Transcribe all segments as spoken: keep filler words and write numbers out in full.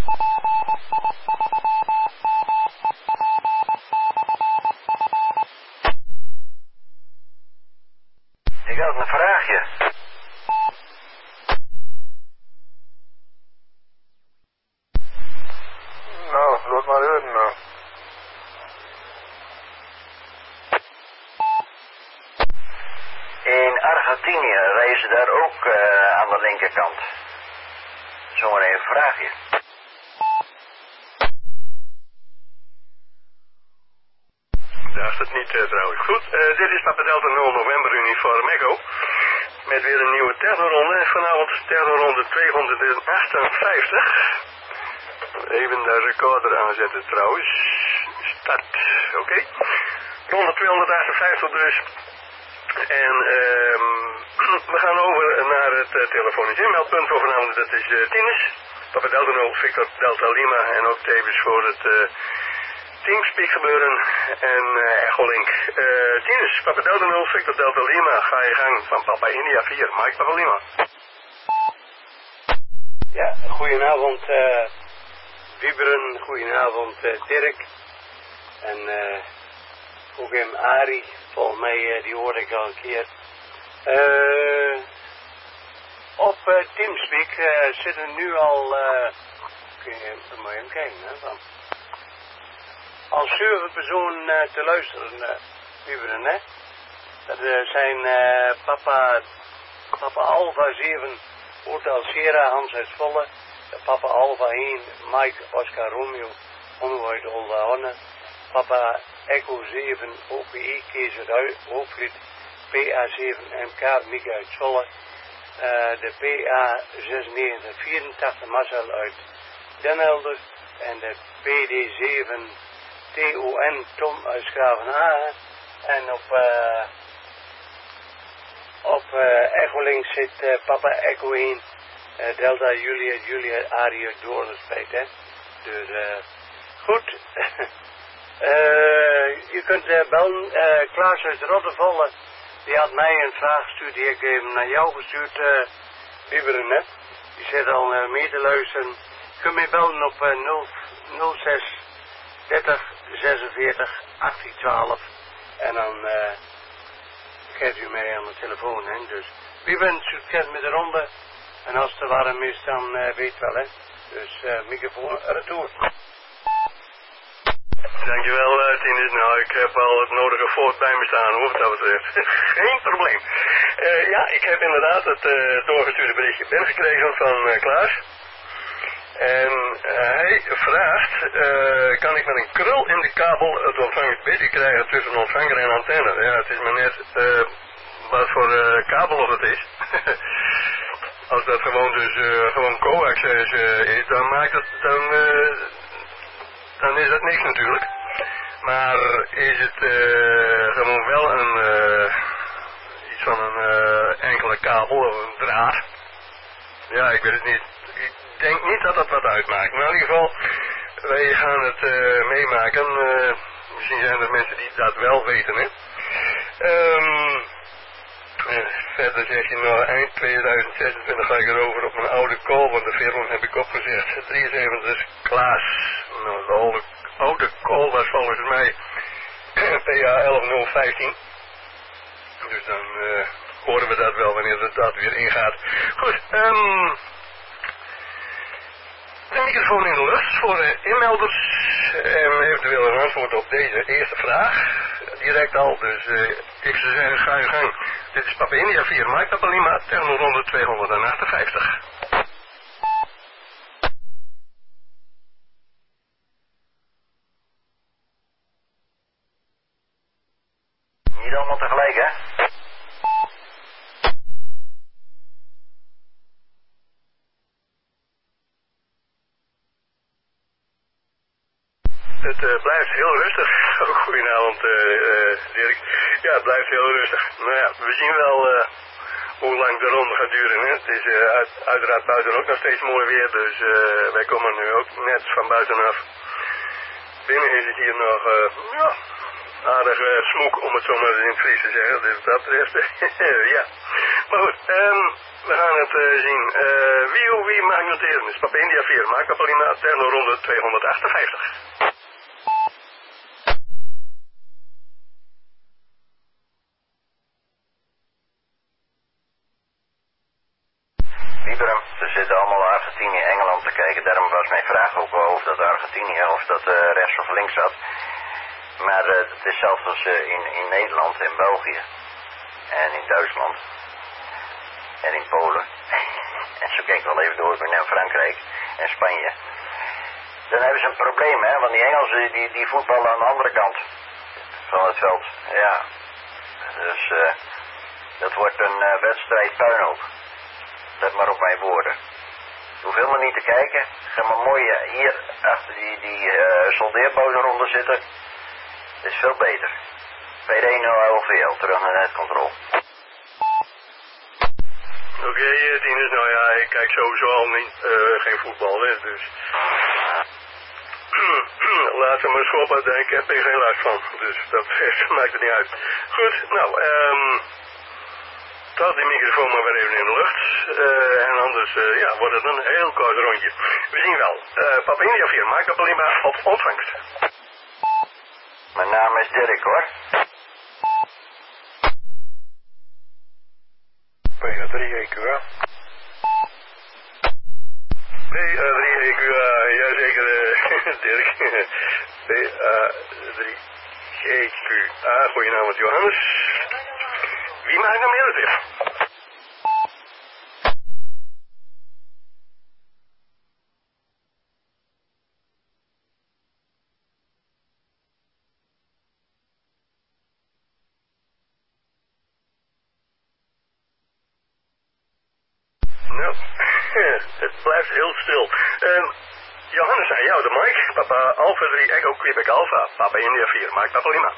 Ik had een vraagje. Nou, laat maar horen nou. In Argentinië rijden ze daar ook uh, aan de linkerkant. Zomaar even een vraagje. Dacht het niet uh, trouwens. Goed, uh, dit is Papa Delta nul November Uniform Echo. Met weer een nieuwe terrorronde. Vanavond terrorronde tweehonderdachtenvijftig. Even de recorder aanzetten trouwens. Start, oké. Okay. Ronde tweehonderdachtenvijftig dus. En uh, we gaan over naar het uh, telefonisch inmeldpunt voor vanavond. Dat is uh, Tinus. Papa Delta nul, Victor Delta Lima. En ook tevens voor het uh, Teamspeak gebeuren. En uh, Echolink. Uh, Tinus, Papa Delta nul, Victor Delta Lima. Ga je gang van Papa India vier, Mike Papa Lima. Ja, goedenavond uh, Wieberen, goedenavond uh, Dirk. En uh, ook hem Arie, volgens mij uh, die hoorde ik al een keer. Uh, op uh, Teamspeak uh, zitten nu al, uh, kun je moet je even kijken, hè, van. Al zeven personen uh, te luisteren, uh, Wieberen, hè. Dat uh, zijn uh, papa, papa Alpha zeven, Hotel Sierra, Hans uit Zwolle, papa Alpha één, Mike Oscar Romeo, Onwoord Olda Honne, papa Echo zeven, O P E, Kees uit Hoogvliet, P A zeven, M K, Mieke uit Zwolle, uh, de P A negenenzeventig vierentachtig, Marcel uit Den Helder, en de P D zeven, T O N, Tom uit Schravenhagen, en op... Uh, Op uh, Echolink zit uh, papa Echo één, uh, Delta Julia, Julia Arie Doornspijt, hè. Dus, uh, goed. uh, je kunt uh, bellen, uh, Klaas uit Rottevolle, die had mij een vraag gestuurd, die ik even naar jou gestuurd, uh, Wieberen, hè. Die zit al uh, mee te luisteren. Je kunt mij bellen op uh, nul zes dertig zesenveertig achttien twaalf en dan... Uh, geeft u mij aan de telefoon, hè. Dus wie bent succes met de ronde. En als het te warm is, dan uh, weet wel, hè. Dus uh, microfoon retour. Dankjewel, uh, Tinus. Nou, ik heb al het nodige voort bij me staan, hoor, wat dat betreft. Geen probleem. Uh, ja, ik heb inderdaad het uh, doorgestuurde berichtje binnengekregen van uh, Klaas. En uh, hij vraagt, uh, kan ik met een krul in de kabel het ontvangersbedje krijgen tussen ontvanger en antenne? Ja, het is maar net uh, wat voor uh, kabel het is. Als dat gewoon dus uh, gewoon coax uh, is, dan maakt het, dan, uh, dan is dat niks natuurlijk. Maar is het uh, gewoon wel een, uh, iets van een uh, enkele kabel of een draad? Ja, ik weet het niet. Ik denk niet dat dat wat uitmaakt. Maar in ieder geval, wij gaan het uh, meemaken. Uh, misschien zijn er mensen die dat wel weten, hè. Um, uh, verder zeg je nou, eind tweeduizend zesentwintig ga ik erover op mijn oude call, want de Veron heb ik opgezegd. drieënzeventig Klaas. Nou, de oude, oude call was volgens mij P A elf nul vijftien. Dus dan uh, horen we dat wel wanneer het dat weer ingaat. Goed, um, de microfoon in de lucht voor de inmelders en eventueel een antwoord op deze eerste vraag. Direct al, dus uh, ik zou zeggen, ga je gang. Dit is Papa India vier, Mike Papa Lima, terminal tweehonderdachtenvijftig. Niet allemaal tegelijk, hè? Het uh, blijft heel rustig. Goedenavond, uh, uh, Dirk. Ja, het blijft heel rustig. Nou ja, we zien wel uh, hoe lang de ronde gaat duren. Hè? Het is uh, uit, uiteraard buiten ook nog steeds mooi weer, dus uh, wij komen nu ook net van buitenaf. Binnen is het hier nog uh, ja, aardig uh, smoek, om het zo maar in het Fries te zeggen. Dus dat betreft, ja. Maar goed, um, we gaan het uh, zien. Uh, wie of wie mag noteren? Is Papa India vier. Maak Papa Lima terno ronde tweehonderdachtenvijftig. Wieberen, ze zitten allemaal Argentinië en Engeland te kijken. Daarom was mijn vraag ook wel of dat Argentinië of dat uh, rechts of links zat. Maar uh, het is zelfs als uh, in, in Nederland en België. En in Duitsland. En in Polen. En zo kijk ik wel even door naar Frankrijk en Spanje. Dan hebben ze een probleem, hè, want die Engelsen die, die voetballen aan de andere kant van het veld. Ja. Dus uh, dat wordt een uh, wedstrijd puinhoop. Let maar op mijn woorden. Je hoeft helemaal niet te kijken. Ga maar mooi uh, hier achter die, die uh, soldeerboten rond zitten. Dat is veel beter. P één nul L V L, terug naar netcontrole. Oké, okay, Tinus, nou ja, ik kijk sowieso al niet, uh, geen voetbal, hè, dus... Laat ze maar schoppen, ik heb er geen last van, dus dat maakt het niet uit. Goed, nou, um, tot die microfoon maar weer even in de lucht. Uh, en anders, uh, ja, wordt het een heel kort rondje. We zien wel. Uh, Papa India vier, maak dat alleen maar op ontvangst. Mijn naam is Dirk, hoor. P drie E Q A. P drie E Q A, jazeker, uh, Dirk. P drie E Q A, goedenavond Johannes. Wie mag ik nou meer zeggen? Nou, het blijft heel stil. Um, Johannes, aan jou de mic. Papa Alpha drie Echo Quebec Alpha. Papa India vier, maak Papa Lima.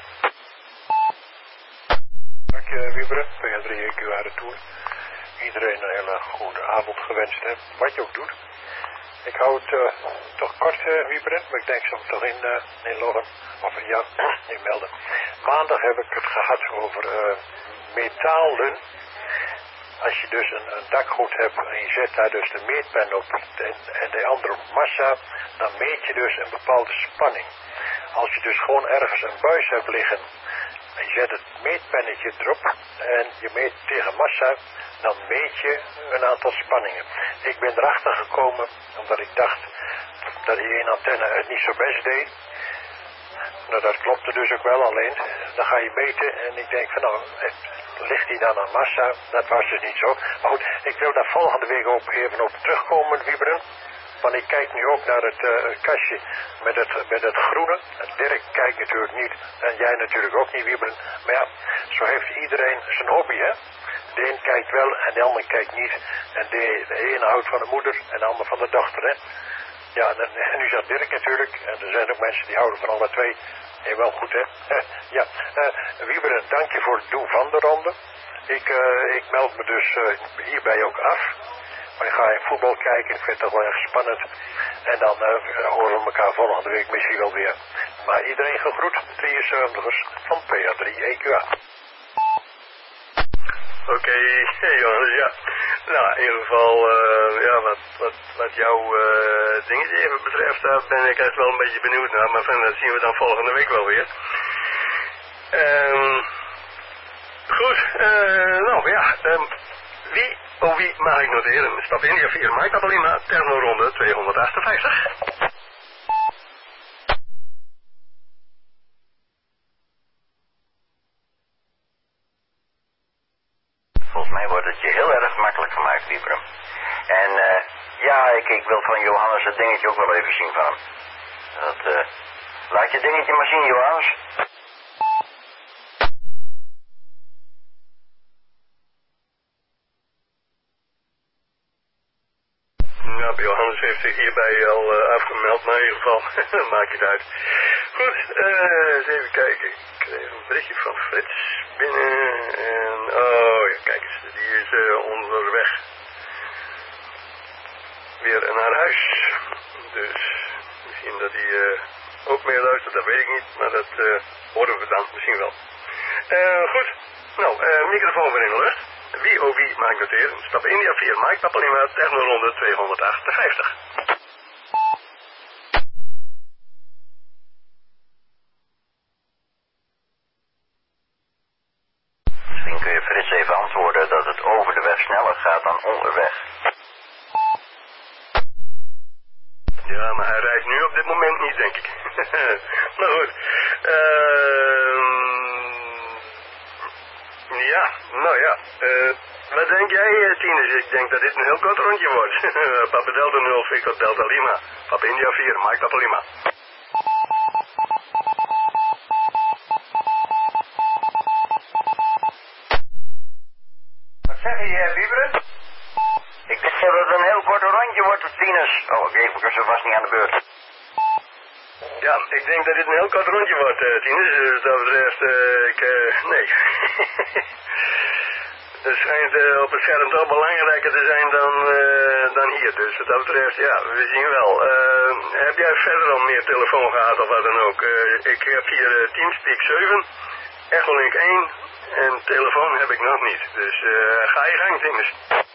Dank je, Wieberen. P drie E Q A retour. Iedereen een hele goede avond gewenst, hè. Wat je ook doet. Ik hou het uh, toch kort, uh, Wieberen, maar ik denk zo toch in, uh, inloggen. Of uh, ja, inmelden. Maandag heb ik het gehad over uh, metalen. Als je dus een, een dakgoed hebt en je zet daar dus de meetpen op en, en de andere massa, dan meet je dus een bepaalde spanning. Als je dus gewoon ergens een buis hebt liggen en je zet het meetpennetje erop en je meet tegen massa, dan meet je een aantal spanningen. Ik ben erachter gekomen omdat ik dacht dat die één antenne het niet zo best deed. Nou, dat klopte dus ook wel, alleen dan ga je meten en ik denk van nou, ligt die dan aan massa? Dat was dus niet zo. Maar goed, ik wil daar volgende week ook even op terugkomen, Wieberen. Want ik kijk nu ook naar het uh, kastje met het, met het groene. Dirk kijkt natuurlijk niet en jij natuurlijk ook niet, Wieberen. Maar ja, zo heeft iedereen zijn hobby, hè. De een kijkt wel en de ander kijkt niet. En de, de ene houdt van de moeder en de ander van de dochter, hè. Ja, en, en nu zegt Dirk natuurlijk. En er zijn ook mensen die houden van alle twee. Nee, wel goed, hè. Ja, uh, Wieberen, dank je voor het doen van de ronde. Ik, uh, ik meld me dus uh, hierbij ook af. Maar ik ga in voetbal kijken. Ik vind het toch wel erg spannend. En dan uh, horen we elkaar volgende week misschien wel weer. Maar iedereen gegroet. drieënzeventigers van P drie E Q A. Oké, okay, hey Johannes, ja. Nou, in ieder geval, uh, ja, wat, wat, wat jouw uh, dingetje even betreft, daar ben ik echt wel een beetje benieuwd naar. Maar van, dat zien we dan volgende week wel weer. Um, goed, uh, nou ja, um, wie, oh wie mag ik noteren? Stap India vier, Mike Papalima, termo-ronde tweehonderdachtenvijftig. Volgens mij wordt het je heel erg makkelijk gemaakt, Wieberen. En uh, ja, ik, ik wil van Johannes het dingetje ook wel even zien van hem. Dat, uh, laat je dingetje maar zien, Johannes. Nou, Johannes heeft zich hierbij al uh, afgemeld, maar in ieder geval, maakt het uit. Goed, uh, eens even kijken. Ik kreeg een berichtje van Frits binnen. En, oh ja, kijk eens, die is uh, onderweg. Weer naar huis. Dus misschien dat hij uh, ook meer luistert, dat weet ik niet. Maar dat uh, horen we dan misschien wel. Uh, goed, nou, uh, microfoon weer in de lucht. Wie oh wie mag ik noteren? Stap India vier, Mike Papa Lima, technoronde tweehonderdachtenvijftig. Misschien kun je Frits even antwoorden dat het over de weg sneller gaat dan onderweg. Ja, maar hij rijdt nu op dit moment niet, denk ik. Maar goed. Ehm... Ja, nou ja. Uh, wat denk jij, Tinus? Ik denk dat dit een heel kort rondje wordt. Papa Delta nul, Victor Delta Lima. Papa India vier, Mike Papa Lima. Wat zeg je, Wieberen? Ik denk dat het een heel kort rondje wordt, Tinus. Oh, oké, okay, ze was niet aan de beurt. Ja, ik denk dat dit een heel kort rondje wordt, uh, Tinus. Dus dat betreft, uh, ik, uh, nee. Het schijnt uh, op het scherm toch belangrijker te zijn dan, uh, dan hier. Dus wat dat betreft, ja, we zien wel. Uh, heb jij verder al meer telefoon gehad of wat dan ook? Uh, ik heb hier uh, Teamspeak zeven, Echolink één en telefoon heb ik nog niet. Dus uh, ga je gang, Tinus.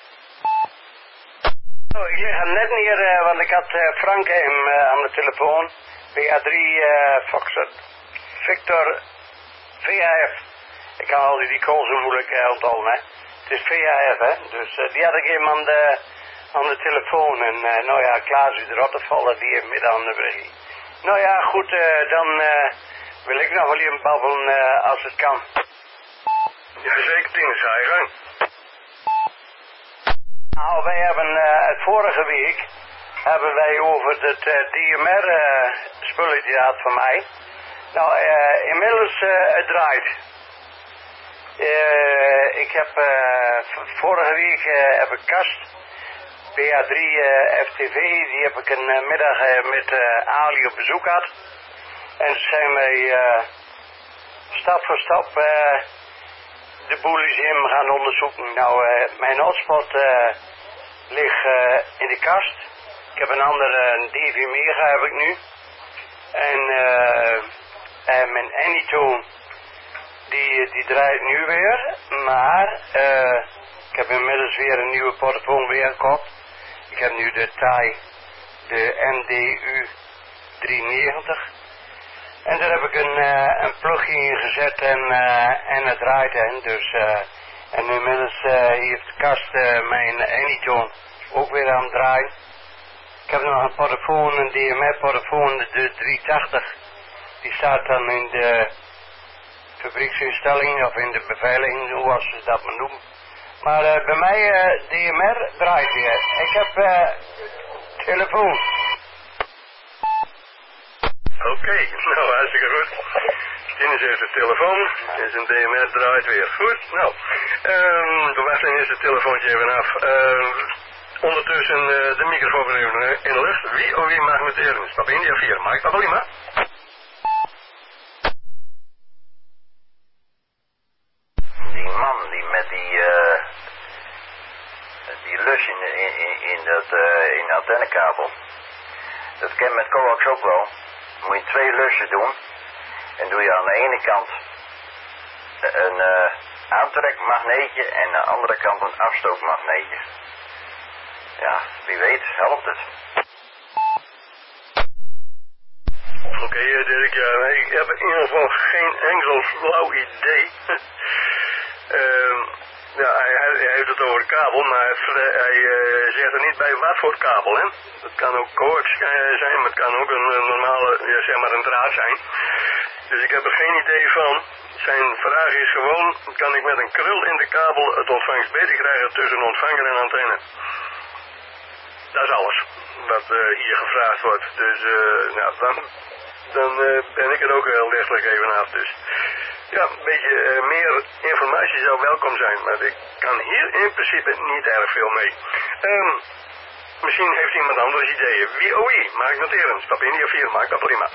Oh, ik lig hem net neer, uh, want ik had uh, Frank hem uh, aan de telefoon. V A drie uh, Foxtrot Victor V A F. Ik kan al die, die calls zo moeilijk uh, onthouden, hè. Het is V A F, hè. Dus uh, die had ik hem aan de, aan de telefoon. En uh, nou ja, Klaas is erop te vallen, die heeft midden aan de bericht. Nou ja, goed, uh, dan uh, wil ik nog wel even babbelen uh, als het kan. Jazeker, Tinus, ga je gang. Nou, wij hebben uh, het vorige week hebben wij over het uh, D M R uh, spulletje gehad van mij. Nou, uh, inmiddels uh, het draait. Uh, ik heb uh, vorige week uh, heb ik Kast, P A drie uh, F T V, die heb ik een uh, middag uh, met uh, Ali op bezoek gehad. En ze zijn wij uh, stap voor stap uh, de boel is in gaan onderzoeken. Nou, uh, mijn hotspot uh, ligt uh, in de kast. Ik heb een andere, een D V Mega heb ik nu. En, uh, en mijn Anytone, die, die draait nu weer. Maar uh, ik heb inmiddels weer een nieuwe portofoon weer gekocht. Ik heb nu de Tai, de M D U drieënnegentig. En daar heb ik een, uh, een plugje in gezet en, uh, en het draait in. Dus, uh, en inmiddels uh, heeft Kast uh, mijn Anytone ook weer aan het draaien. Ik heb nog een portofoon, een D M R-portofoon, de driehonderdtachtig. Die staat dan in de fabrieksinstelling of in de beveiliging, hoe ze dat maar noemen. Maar uh, bij mij, uh, D M R draait weer. Ik heb uh, telefoon. Oké, okay, nou hartstikke goed. Tinus heeft de telefoon en zijn D M R draait weer. Goed, nou. Um, de wachtling is het telefoontje even af. Uh, ondertussen uh, de microfoon even in de lucht. Wie of wie mag noteren? Stap India vier, Mike Papa Lima. Die man die met die, uh, die lus in, in, in, dat, uh, in de antennekabel. Dat ken met coax ook wel. Moet je twee lussen doen. En doe je aan de ene kant een uh, aantrekmagneetje en aan de andere kant een afstootmagneetje. Ja, wie weet helpt het. Oké, okay, Dirk, ja, ik heb in ieder geval geen enkel flauw idee. uh, ja, hij, hij heeft het over kabel, maar hij, hij uh, zegt er niet bij wat voor kabel, hè. Het kan ook coax uh, zijn, maar het kan ook een, een normale, ja, zeg maar een draad zijn. Dus ik heb er geen idee van. Zijn vraag is gewoon, kan ik met een krul in de kabel het ontvangst beter krijgen tussen ontvanger en antenne? Dat is alles wat uh, hier gevraagd wordt. Dus uh, nou, dan, dan uh, ben ik er ook heel lichtelijk even af. Dus ja, een beetje uh, meer informatie zou welkom zijn. Maar ik kan hier in principe niet erg veel mee. Um, misschien heeft iemand anders ideeën. Wie oh wie, maak noteren. Stap India vier, maak dat prima.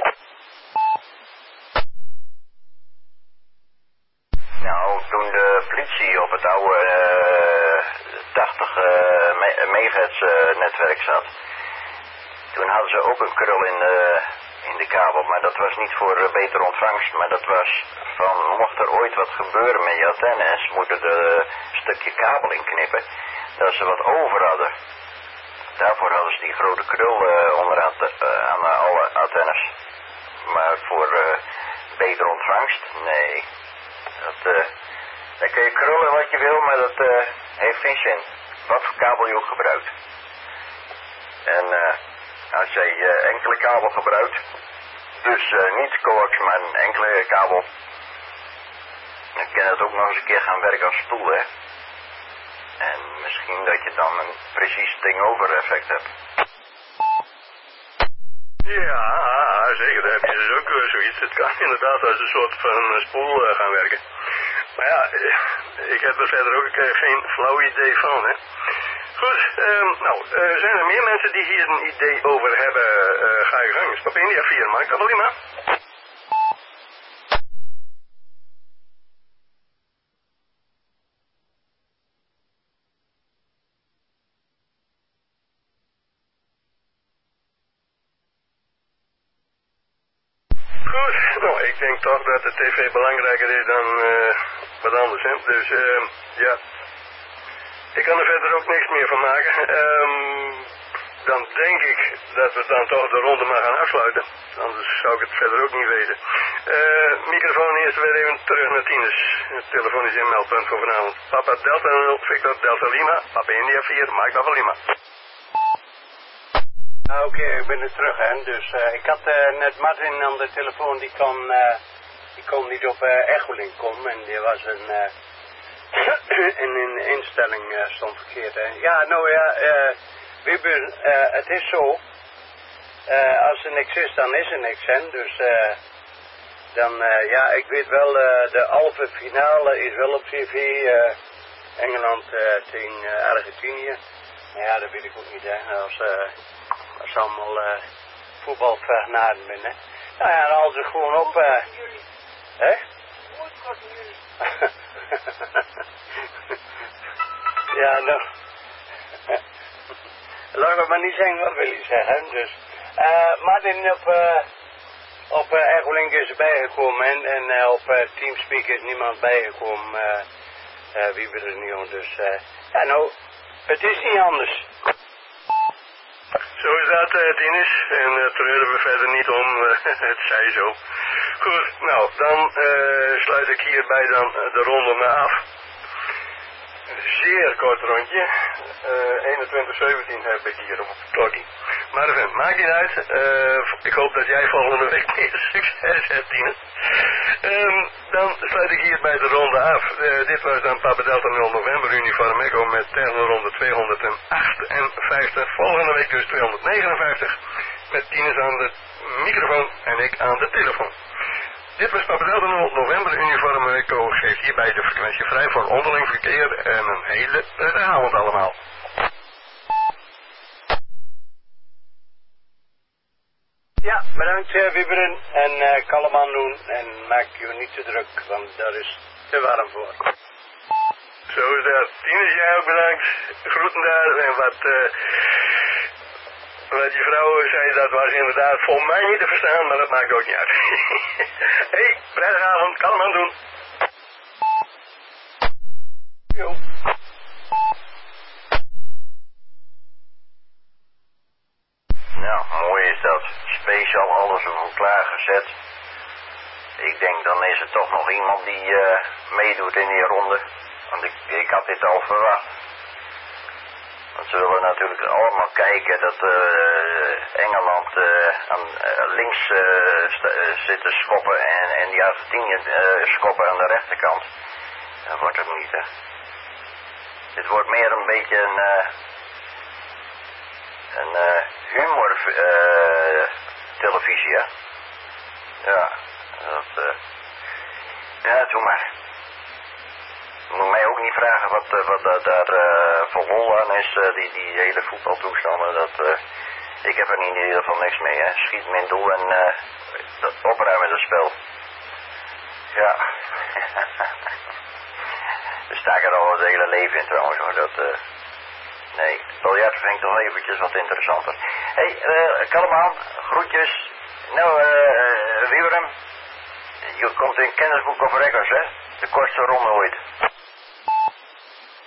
Nou, toen de politie op het oude uh, tachtig uh, me megahertz uh, netwerk zat, toen hadden ze ook een krul in de, in de kabel, maar dat was niet voor uh, betere ontvangst, maar dat was van, mocht er ooit wat gebeuren met je antenne en ze moeten de stukje kabel inknippen, dat ze wat over hadden. Daarvoor hadden ze die grote krul uh, onderaan uh, aan uh, alle antennes. Maar voor uh, betere ontvangst, nee. Dat, uh, dan kun je krullen wat je wil, maar dat uh, heeft geen zin. Wat voor kabel je ook gebruikt. En uh, als jij uh, enkele kabel gebruikt, dus uh, niet coax, maar een enkele kabel, dan kan het ook nog eens een keer gaan werken als stoel, hè. En misschien dat je dan een precies ding-over effect hebt. Ja, zeker. Daar heb je dus ook uh, zoiets. Het kan inderdaad als een soort van uh, spoel uh, gaan werken. Maar ja, uh, ik heb er verder ook uh, geen flauw idee van, hè. Goed, um, nou, uh, zijn er meer mensen die hier een idee over hebben? Uh, ga je gang. Stap India vier, maakt dat wel iemand? Goed, nou, ik denk toch dat de tv belangrijker is dan uh, wat anders, hè. Dus, uh, ja, ik kan er verder ook niks meer van maken. Um, dan denk ik dat we dan toch de ronde maar gaan afsluiten. Anders zou ik het verder ook niet weten. Uh, microfoon eerst weer even terug naar Tinus. Het telefonisch inmeldpunt voor vanavond. Papa Delta nul, Victor Delta Lima, Papa India vier, Mike Papa Lima. Oké, okay, ik ben er terug, hè. Dus uh, ik had uh, net Martin aan de telefoon, die kon, uh, die kon niet op uh, Echolink komen. En die was een, uh, in een instelling uh, stond verkeerd, hè. Ja, nou ja, uh, Wieber, uh, het is zo. Uh, als er niks is, dan is er niks, hè. Dus uh, dan, uh, ja, ik weet wel, uh, de halve finale is wel op tv. Uh, Engeland uh, tegen uh, Argentinië. Maar ja, dat weet ik ook niet, hè. Als... Uh, Als allemaal uh, voetbalvernaden ben, hè. Nou ja, dan halen ze gewoon op, hè. Uh, hè? Ja, nou. Laat me maar niet zeggen, wat wil je zeggen, dus. Uh, Martin op, uh, op uh, Echolink is bijgekomen, en, en uh, op uh, Teamspeak is niemand bijgekomen, uh, uh, wie we er niet om, dus. Uh, ja, nou, het is niet anders. Zo is dat, uh, Tinus. En uh, treuren we verder niet om. Uh, het zij zo. Goed, nou, dan uh, sluit ik hierbij dan uh, de ronde maar af. Zeer kort rondje. Uh, eenentwintig zeventien heb ik hier op het klokje. Maar even, maakt niet uit. Uh, ik hoop dat jij volgende week meer succes hebt, Tinus. Um, dan sluit ik hierbij de ronde af. Uh, dit was dan Papa Delta nul November Uniform Echo met ronde tweehonderdachtenvijftig. Volgende week dus tweehonderdnegenenvijftig. Met Tinus aan de microfoon en ik aan de telefoon. Dit was Papa Delta nul November Uniform Echo. Geeft hierbij de frequentie vrij voor onderling verkeer en een hele prettige avond allemaal. Ja, bedankt uh, Wieberen en uh, kalm aan doen en maak je niet te druk, want daar is te warm voor. Zo is dat. Tinus, jij ook bedankt. Groeten daar en wat, uh, wat je vrouw zei, dat was inderdaad voor mij niet te verstaan, maar dat maakt ook niet uit. Hé, hey, vrijdagavond, kalm aan doen. Jo. Nou, mooi is dat. Speciaal alles voor klaargezet. Ik denk dan is er toch nog iemand die uh, meedoet in die ronde. Want ik, ik had dit al verwacht. Want ze willen natuurlijk allemaal kijken dat uh, Engeland uh, aan uh, links uh, st- zit te schoppen en, en die Argentinië uh, schoppen aan de rechterkant. Dat wordt het niet, hè. Dit wordt meer een beetje een... Uh, Een uh, humor uh, televisie, hè? Ja, dat, uh, ja, doe maar. Je moet mij ook niet vragen wat, uh, wat uh, daar uh, voor lol aan is, uh, die, die hele voetbaltoestanden. Dat, uh, ik heb er in ieder geval niks mee, hè. Schiet me in doel en uh, dat opruimen dat spel. Ja. Daar sta ik er al het hele leven in trouwens, hoor. Dat... Uh, Nee, biljart vind ik toch eventjes wat interessanter. Hé, hey, uh, kalm aan, groetjes. Nou, eh, uh, Wieberen, je komt in kennisboek of records, hè? De kortste ronde ooit.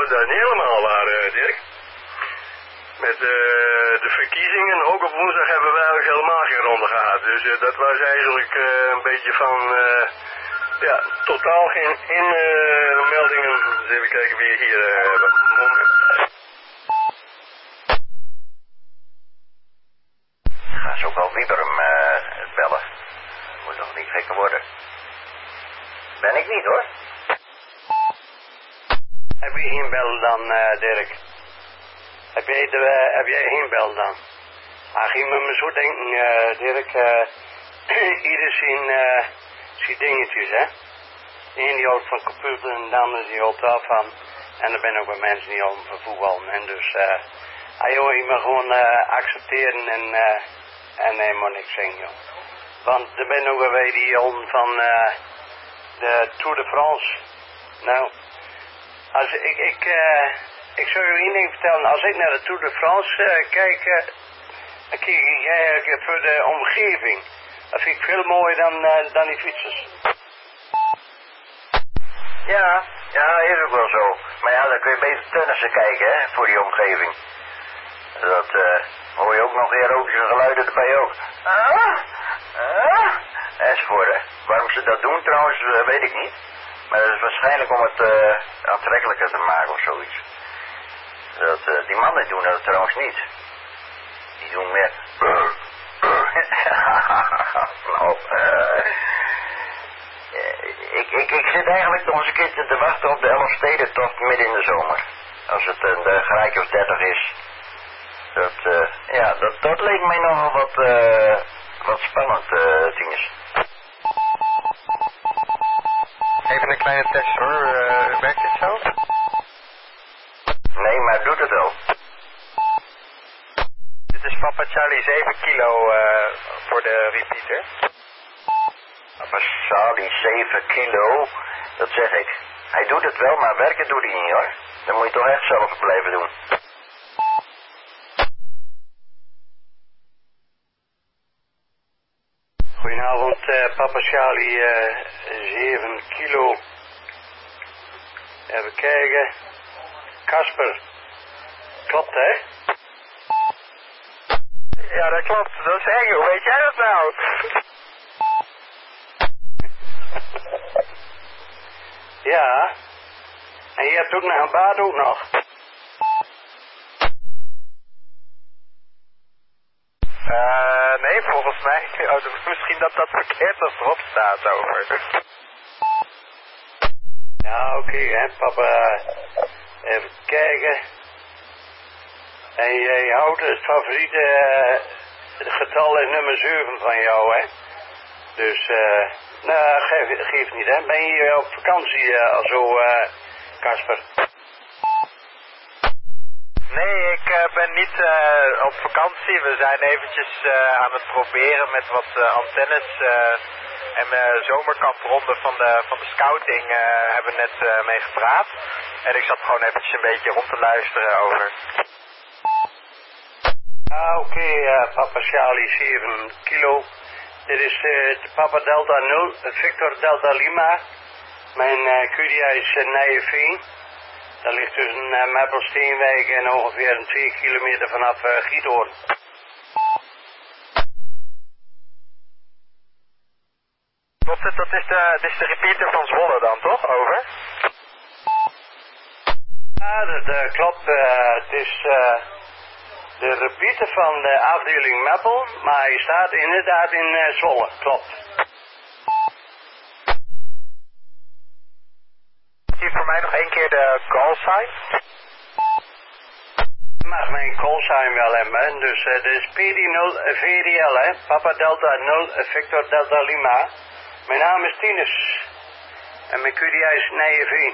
Nou, dat is niet helemaal waar, uh, Dirk. Met uh, de verkiezingen, ook op woensdag, hebben we eigenlijk helemaal geen ronde gehad. Dus uh, dat was eigenlijk uh, een beetje van, uh, ja, totaal geen inmeldingen. Uh, dus even kijken wie hier uh, hebben. Moment. Ga zo wel Wieberen uh, bellen. Moet nog niet gekker worden. Ben ik niet hoor. Heb je geen bel dan, uh, Dirk? Heb jij, de, uh, heb jij geen bel dan? Maar ging me maar zo denken, uh, Dirk. Uh, ieder zijn, uh, zijn dingetjes, hè. Eén die houdt van computer en de ander die houdt daarvan. En er zijn ook wel mensen die houden van voetbal. En dus, uh, ah, joh, je moet gewoon uh, accepteren en, uh, en helemaal niks zeggen, joh. Want er zijn ook wel wij die houden van uh, de Tour de France. Nou, als ik, ik, uh, ik zou je één ding vertellen. Als ik naar de Tour de France uh, kijk, uh, dan kijk ik eigenlijk voor de omgeving. Dat vind ik veel mooier dan, uh, dan die fietsers. Ja, ja, is ook wel zo. Maar ja, dan kun je beter tennissen kijken, hè, voor die omgeving. Dat uh, hoor je ook nog erotische geluiden erbij ook. Ah, ah, enzovoort, hè. Waarom ze dat doen trouwens, uh, weet ik niet. Maar dat is waarschijnlijk om het uh, aantrekkelijker te maken of zoiets. Dat, uh, die mannen doen dat trouwens niet. Die doen meer... nou, uh, ik, ik, ik zit eigenlijk nog eens een keertje te wachten op de Elfstedentocht midden in de zomer. Als het een uh, graadje of dertig is. Dat, uh, ja, dat, dat leek mij nogal wat, uh, wat spannend, uh, Tinus. Even een kleine test hoor, uh, werkt dit zo? Nee, maar doet het wel. Dit is Papa Charlie zeven kilo uh, voor de repeater. Papa Charlie zeven kilo, dat zeg ik. Hij doet het wel, maar werken doet hij niet hoor. Dan moet je toch echt zelf blijven doen. Goedenavond, uh, Papa Charlie, uh, zeven kilo. Even kijken. Kasper. Klopt, hè? Ja, dat klopt. Dat is eng. Hoe weet jij dat nou? Ja. En je hebt ook nog een baard ook nog. Uh, nee, volgens mij. Oh, misschien dat dat verkeerd als erop staat over. Ja, oké, okay, hè, papa. Even kijken. En jij houdt het favoriete uh, getal is nummer zeven van jou, hè? Dus, eh, uh, nou, geef, geef niet, hè? Ben je hier op vakantie uh, al zo, Kasper? Uh, Nee, ik uh, ben niet uh, op vakantie. We zijn eventjes uh, aan het proberen met wat uh, antennes uh, en mijn zomerkampronde van de, van de scouting uh, hebben we net uh, mee gepraat. En ik zat gewoon eventjes een beetje rond te luisteren over. Ah, oké, okay, uh, Papa Charlie zeven kilo. Dit is uh, Papa Delta nul, Victor Delta Lima. Mijn uh, Q D A is uh, Nijeveen. Dat ligt tussen uh, Meppel, Steenwijk en ongeveer een twee kilometer vanaf uh, Giethoorn. Klopt het, dat is de, dat is de repeater van Zwolle dan, toch? Over? Ja, dat uh, klopt. Uh, het is uh, de repeater van de afdeling Meppel, maar hij staat inderdaad in uh, Zwolle, klopt. Zie voor mij nog één keer de call sign? Je mag mijn call sign wel hebben, dus uh, dat is P D nul V D L, hè. Papa Delta nul, Victor Delta Lima. Mijn naam is Tinus. En mijn Q D A is Nijeveen.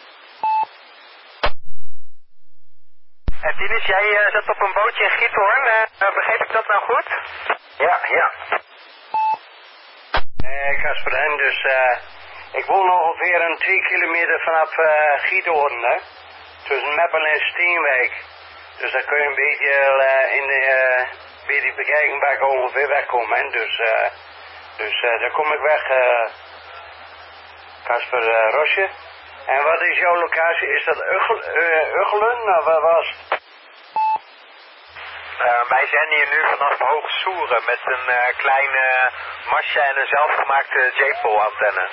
En Tinus, jij uh, zit op een bootje in Giethoorn, uh, begreep ik dat nou goed? Ja, ja. Eh, Kasper, en dus uh, ik woon ongeveer een twee kilometer vanaf uh, Giethoorn, hè. Tussen Meppel en Steenwijk. Dus daar kun je een beetje uh, in de, uh, bij die bekijkenbak ongeveer wegkomen, hè. Dus, uh, dus uh, daar kom ik weg, Kasper uh, uh, Rosje. En wat is jouw locatie? Is dat Uggel, uh, Uggelen? Of wat was het? Uh, wij zijn hier nu vanaf Hoog Soeren met een uh, kleine masje en een zelfgemaakte J-pol antenne.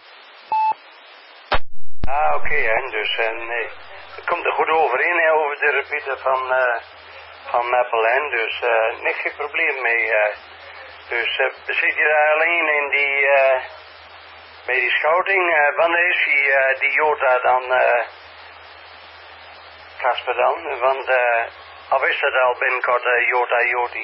Ah, oké, okay, hè. Dus uh, nee. Het komt er goed overeen, hè, over de repeater van, uh, van Maple, hè. Dus uh, niks geen probleem mee. Uh. Dus uh, zit je daar alleen in die, uh, bij die scouting? Uh, wanneer is die, uh, die Jota dan, uh, Kasper dan? Want, uh, of is dat al binnenkort uh, Jota Joti?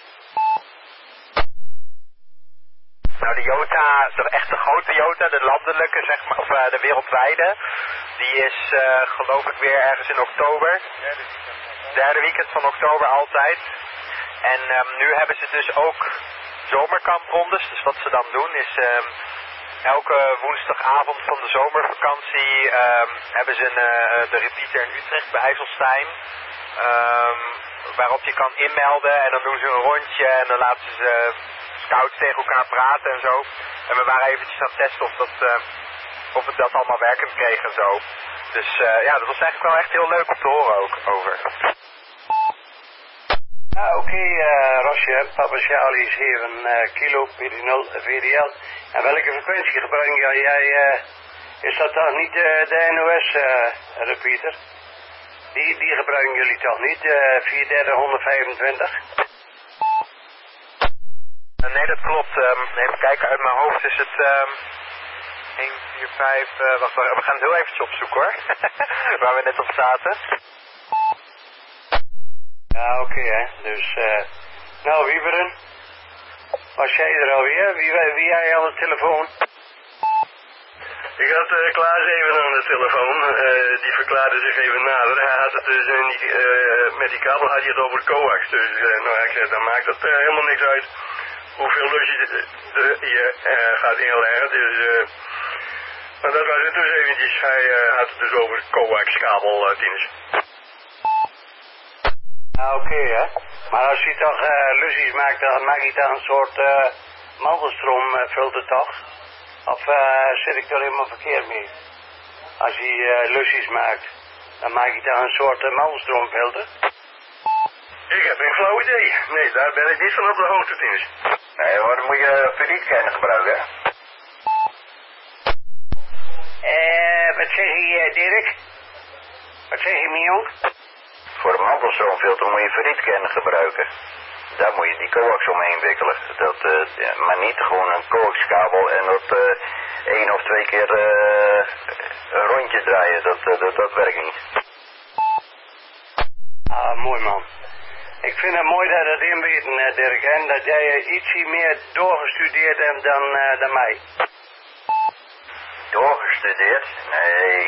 Nou, de Jota, de echte grote Jota, de landelijke, zeg maar, of uh, de wereldwijde, die is uh, geloof ik weer ergens in oktober. Derde weekend van oktober altijd. En um, nu hebben ze dus ook zomerkamprondes. Dus wat ze dan doen is um, elke woensdagavond van de zomervakantie um, hebben ze een, uh, de repeater in Utrecht bij IJsselstein. Um, waarop je kan inmelden en dan doen ze een rondje en dan laten ze scouts tegen elkaar praten en zo. En we waren eventjes aan het testen of, dat, uh, of we dat allemaal werkend kregen en zo. Dus uh, ja, dat was eigenlijk wel echt heel leuk om te horen ook over. Ah, oké, okay, uh, Rosje, Papa Charlie zeven uh, kilo P D nul V D L. En welke frequentie gebruik jij? jij uh, is dat toch niet uh, de N O S uh, repeater? Die, die gebruiken jullie toch niet, uh, vier derde honderdvijfentwintig? Uh, nee, dat klopt. Um, even kijken, uit mijn hoofd is het um, een, vier, vijf... Uh, wacht, we gaan het heel eventjes opzoeken hoor. Waar we net op zaten. Ja, oké, okay, hè. Dus, uh, nou, Wieberen. Was jij er alweer? Wie, wie jij aan de telefoon? Ik had uh, Klaas even aan de telefoon. Uh, die verklaarde zich even nader. Hij had het dus uh, niet, uh, met die kabel had je het over coax. Dus, uh, nou, ik zei, dan maakt het uh, helemaal niks uit hoeveel lus je uh, je uh, gaat inleggen. Dus, uh, maar dat was het dus eventjes. Hij uh, had het dus over coax kabel, uh, Tinus. Ah, oké, okay, hè. Maar als je toch uh, lusjes maakt, dan maak je dan een soort uh, mandelstroomfilter toch? Of uh, zit ik er helemaal verkeerd mee? Als je uh, lusjes maakt, dan maak je dan een soort uh, mandelstroomfilter? Ik heb geen flauw idee. Nee, daar ben ik niet van op de hoogte, Tinus. Nee hoor, dan moet je ferrietkennen gebruiken, hè? Eh, wat zeg je, Dirk? Wat zeg je, Mion? Voor een mandelstroomfilter moet je ferrietkennen gebruiken. Daar moet je die coax omheen wikkelen. Dat, uh, ja, maar niet gewoon een coaxkabel en dat uh, één of twee keer uh, een rondje draaien. Dat, uh, dat, dat werkt niet. Ah, mooi man. Ik vind het mooi dat je dat inweten, uh, Dirk. En dat jij uh, ietsje meer doorgestudeerd hebt dan, uh, dan mij. Doorgestudeerd? Nee.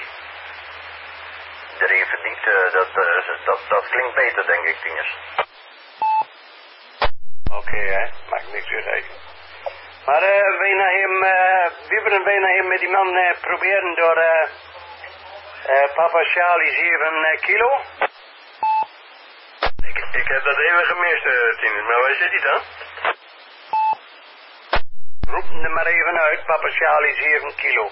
Erin verdiept, uh, dat, uh, dat, dat klinkt beter denk ik, Tinus. Oké, okay, hè. Maakt niks uit. Maar uh, wil je naar hem, uh, Wieberen, wil je naar hem met die man uh, proberen door uh, uh, Papa Charlie zeven kilo? Ik, ik heb dat even gemist, uh, Tinus, maar waar zit hij dan? Roep hem er maar even uit, Papa Charlie zeven kilo.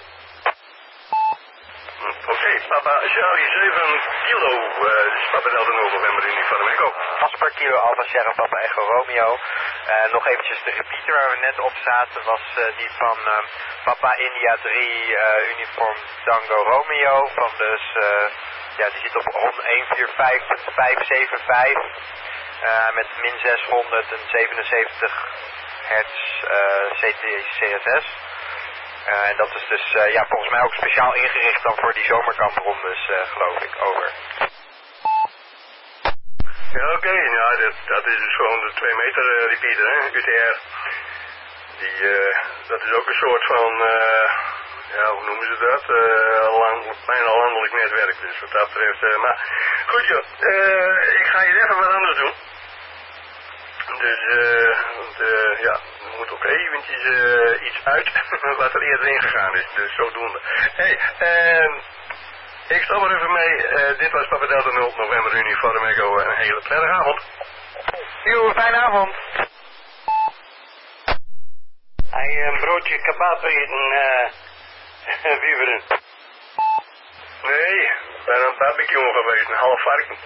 Oké, okay, Papa Charlie zeven kilo, uh, dus Papa Delta nul November uniform Echo. Kasper Kilo Alpha Sierra Papa Echo Romeo. Uh, nog eventjes de repeater waar we net op zaten was uh, die van uh, Papa India drie uh, uniform Tango Romeo. Van dus, uh, ja, die zit op een vier vijf vijf zeven vijf uh, met min zeshonderd en zevenenzeventig hertz uh, C S S. Uh, en dat is dus uh, ja, volgens mij ook speciaal ingericht dan voor die zomerkamprondes, uh, geloof ik, over. Ja, oké, okay. Nou, dat, dat is dus gewoon de twee meter uh, repeater, hè, U T R. Die, uh, dat is ook een soort van, uh, ja, hoe noemen ze dat? Uh, land, bijna landelijk netwerk, dus wat dat betreft. Uh, maar goed joh, uh, ik ga hier even wat anders doen. Dus, uh, want, uh, ja, er moet ook eventjes uh, iets uit wat er eerder ingegaan is. Dus zodoende. Hé, hey, uh, ik stop er even mee. Uh, dit was Papa Delta nul November uniform Echo. Een hele prettige avond. Jo, fijne avond. Hij een broodje kebab eten, uh, Wieberen. Nee, ik ben aan het barbecue geweest, een half varken.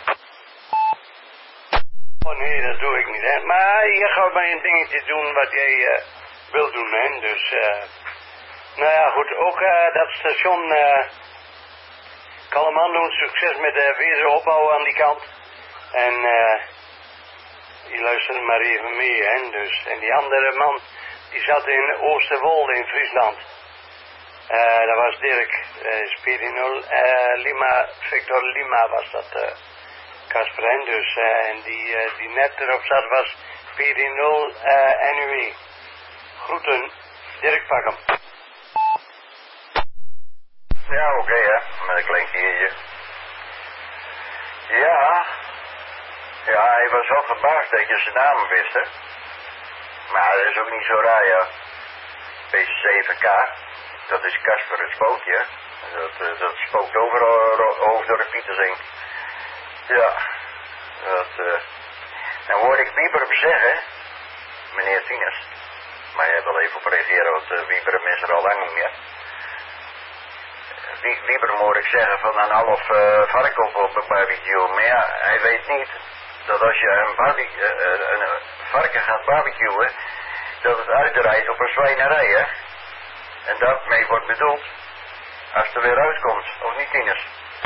Oh nee, dat doe ik niet, hè. Maar je gaat mij een dingetje doen wat jij uh, wil doen, hè. Dus, eh... Uh, nou ja, goed. Ook uh, dat station... Uh, Kalleman doen succes met de weersopbouw aan die kant. En... eh... Uh, je luistert maar even mee, hè. Dus, en die andere man... Die zat in Oosterwolde in Friesland. Uh, dat was Dirk. Uh, nul uh, Lima, Victor Lima was dat... Uh, Kasper, en dus, uh, en die, uh, die net erop zat was P D nul uh, N U E. Groeten, Dirk Pakken. Ja, oké, okay, hè, met een klein keertje. Ja, ja, hij was wel verbaasd dat je zijn naam wist, hè. Maar dat is ook niet zo raar, ja. P zeven K, dat is Kasper het spookje. Dat, uh, dat spookt overal over door de Pietersing. Ja, dat, uh, nou hoorde ik Wieberum zeggen, meneer Tinus, maar jij wil even op reageren, want uh, Wieberum is er al lang niet meer. Wie, Wieberum hoorde ik zeggen van een half uh, varken op, op een barbecue, maar ja, hij weet niet dat als je een, barbecue, uh, een, een varken gaat barbecuen, dat het uitdraait op een zwijnerij, hè. En daarmee wordt bedoeld, als het er weer uitkomt, of niet, Tinus?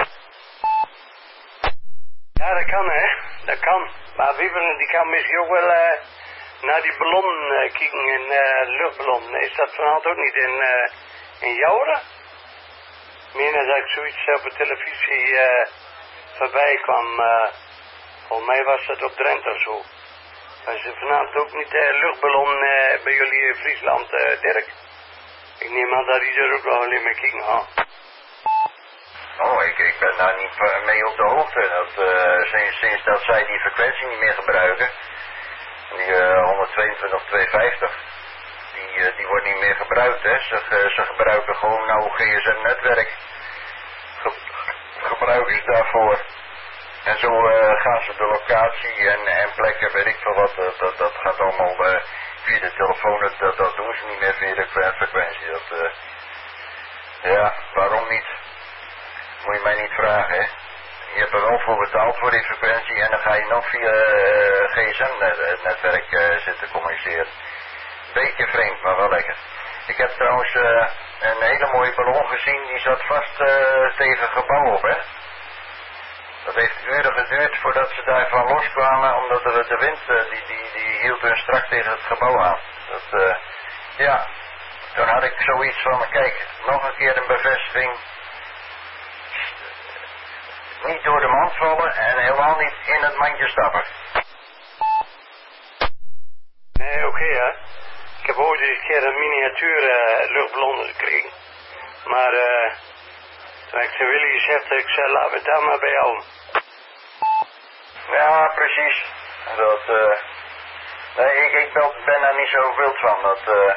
Ja, dat kan, hè. Dat kan. Maar Wieberum, die kan misschien ook wel uh, naar die ballon uh, kijken, een uh, luchtballon. Is dat vanavond ook niet in, uh, in Jouren? Ik meen dat ik zoiets op de televisie uh, voorbij kwam. Uh, volgens mij was dat op Drenthe of zo. Was er vanavond ook niet de uh, luchtballon uh, bij jullie in Friesland, uh, Dirk? Ik neem aan dat die er ook wel alleen mee kijken, hè. Oh, ik, ik ben daar niet mee op de hoogte. Dat, uh, sinds, sinds dat zij die frequentie niet meer gebruiken, die uh, honderdtweeëntwintig tweehonderdvijftig, die, uh, die wordt niet meer gebruikt, hè. Ze, uh, ze gebruiken gewoon nou G S M-netwerk. Ge gebruiken ze daarvoor. En zo uh, gaan ze de locatie en, en plekken, weet ik veel wat, uh, dat, dat gaat allemaal uh, via de telefoon, dat, dat doen ze niet meer via de frequentie. Dat, uh, ja, waarom niet? Moet je mij niet vragen, hè. Je hebt er wel voor betaald voor die frequentie en dan ga je nog via uh, G S M-netwerk uh, zitten communiceren. Beetje vreemd, maar wel lekker. Ik heb trouwens uh, een hele mooie ballon gezien, die zat vast uh, tegen het gebouw op, hè. Dat heeft uren geduurd voordat ze daarvan loskwamen, omdat er de wind, uh, die, die, die hield hun strak tegen het gebouw aan. Dat, uh, ja, toen had ik zoiets van, kijk, nog een keer een bevestiging. Niet door de mand vallen en helemaal niet in het mandje stappen. Nee, oké, okay, hè. Ik heb ooit eens een keer een miniatuur uh, luchtballon gekregen. Maar uh, toen ik tegen Willy gezegd, ik zei, laat me daar maar bij jou. Ja, precies. Dat, uh, nee, ik, ik ben daar niet zo wild van. Dat, uh,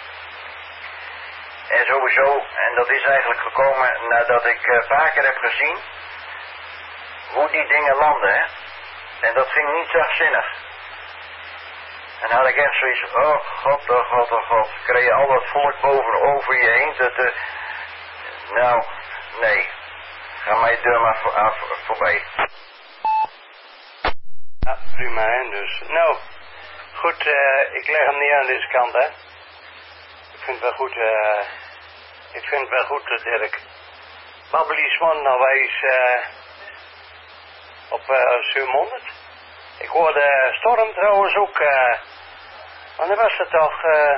en sowieso, en dat is eigenlijk gekomen nadat ik uh, vaker heb gezien hoe die dingen landen, hè. En dat ging niet zachtzinnig. En dan had ik echt zoiets van, oh god, oh god, oh god. Kreeg je al dat volk boven over je heen te, te... Nou, nee. Ga mij deur maar voor, af, voorbij. Ja, prima, hè, dus. Nou, goed, uh, ik leg hem niet aan deze kant, hè. Ik vind het wel goed, eh... Uh, ik vind het wel goed, uh, Dirk. Babbeli Swan, nou wijs, eh... Uh, op uh, zevenhonderd. Ik hoorde Storm trouwens ook, uh, wanneer was het toch, uh,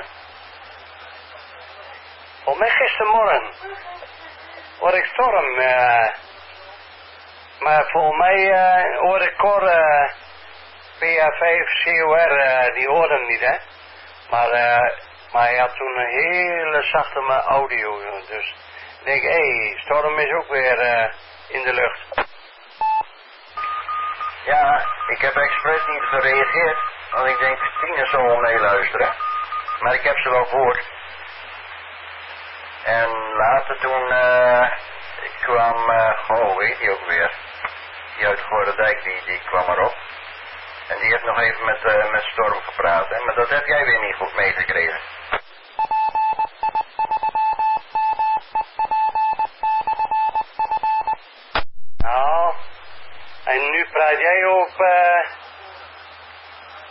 volgens mij gistermorgen, hoorde ik Storm, uh, maar volgens mij uh, hoorde ik Cor, uh, P A vijf C O R, uh, die hoorde hem niet, hè, maar, uh, maar hij had toen een hele zachte audio, dus ik denk, hé, hey, Storm is ook weer uh, in de lucht. Ja, ik heb expres niet gereageerd, want ik denk, Tine zal wel meeluisteren. Maar ik heb ze wel gehoord. En later toen uh, kwam, uh, oh, weet je ook weer, die uit Gordendijk, die, die kwam erop. En die heeft nog even met, uh, met Storm gepraat, hè? Maar dat heb jij weer niet goed meegekregen.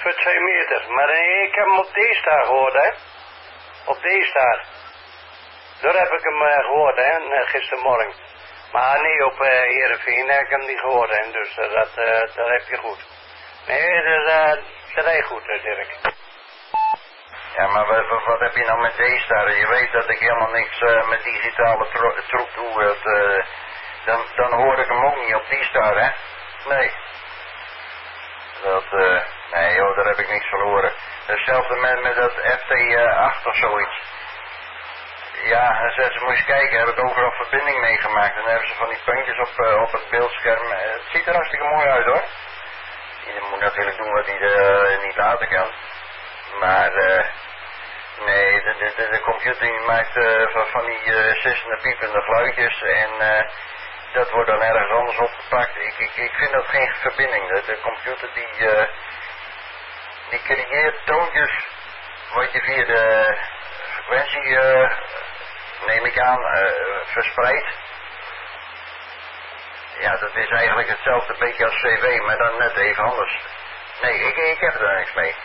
voor twee meter. Maar uh, ik heb hem op D-Star gehoord, hè. Op D-Star. Daar heb ik hem uh, gehoord, hè, gistermorgen. Maar nee, op uh, Heerenveen heb ik hem niet gehoord, hè. Dus uh, dat, uh, dat heb je goed. Nee, dat, uh, dat is goed, uh, Dirk. Ja, maar wat, wat, wat heb je nou met D-Star? Je weet dat ik helemaal niks uh, met digitale tro troep doe. Dat, uh, dan, dan hoor ik hem ook niet op D-Star, hè? Nee. Dat, uh, nee joh, daar heb ik niks van horen. Hetzelfde met, met dat F T acht of zoiets. Ja, dan zeggen ze, moet je eens kijken, heb ik overal verbinding meegemaakt. En dan hebben ze van die puntjes op, uh, op het beeldscherm. Uh, het ziet er hartstikke mooi uit hoor. Je moet natuurlijk doen wat hij uh, niet laten kan. Maar, uh, nee, de, de, de, de computer die maakt uh, van, van die uh, sissende piepende geluidjes. En uh, dat wordt dan ergens anders opgepakt. Ik, ik, ik vind dat geen verbinding. De, de computer die, uh, die creëert toontjes wat je via de frequentie, uh, neem ik aan, uh, verspreidt. Ja, dat is eigenlijk hetzelfde beetje als C W, maar dan net even anders. Nee, ik, ik heb er niks mee.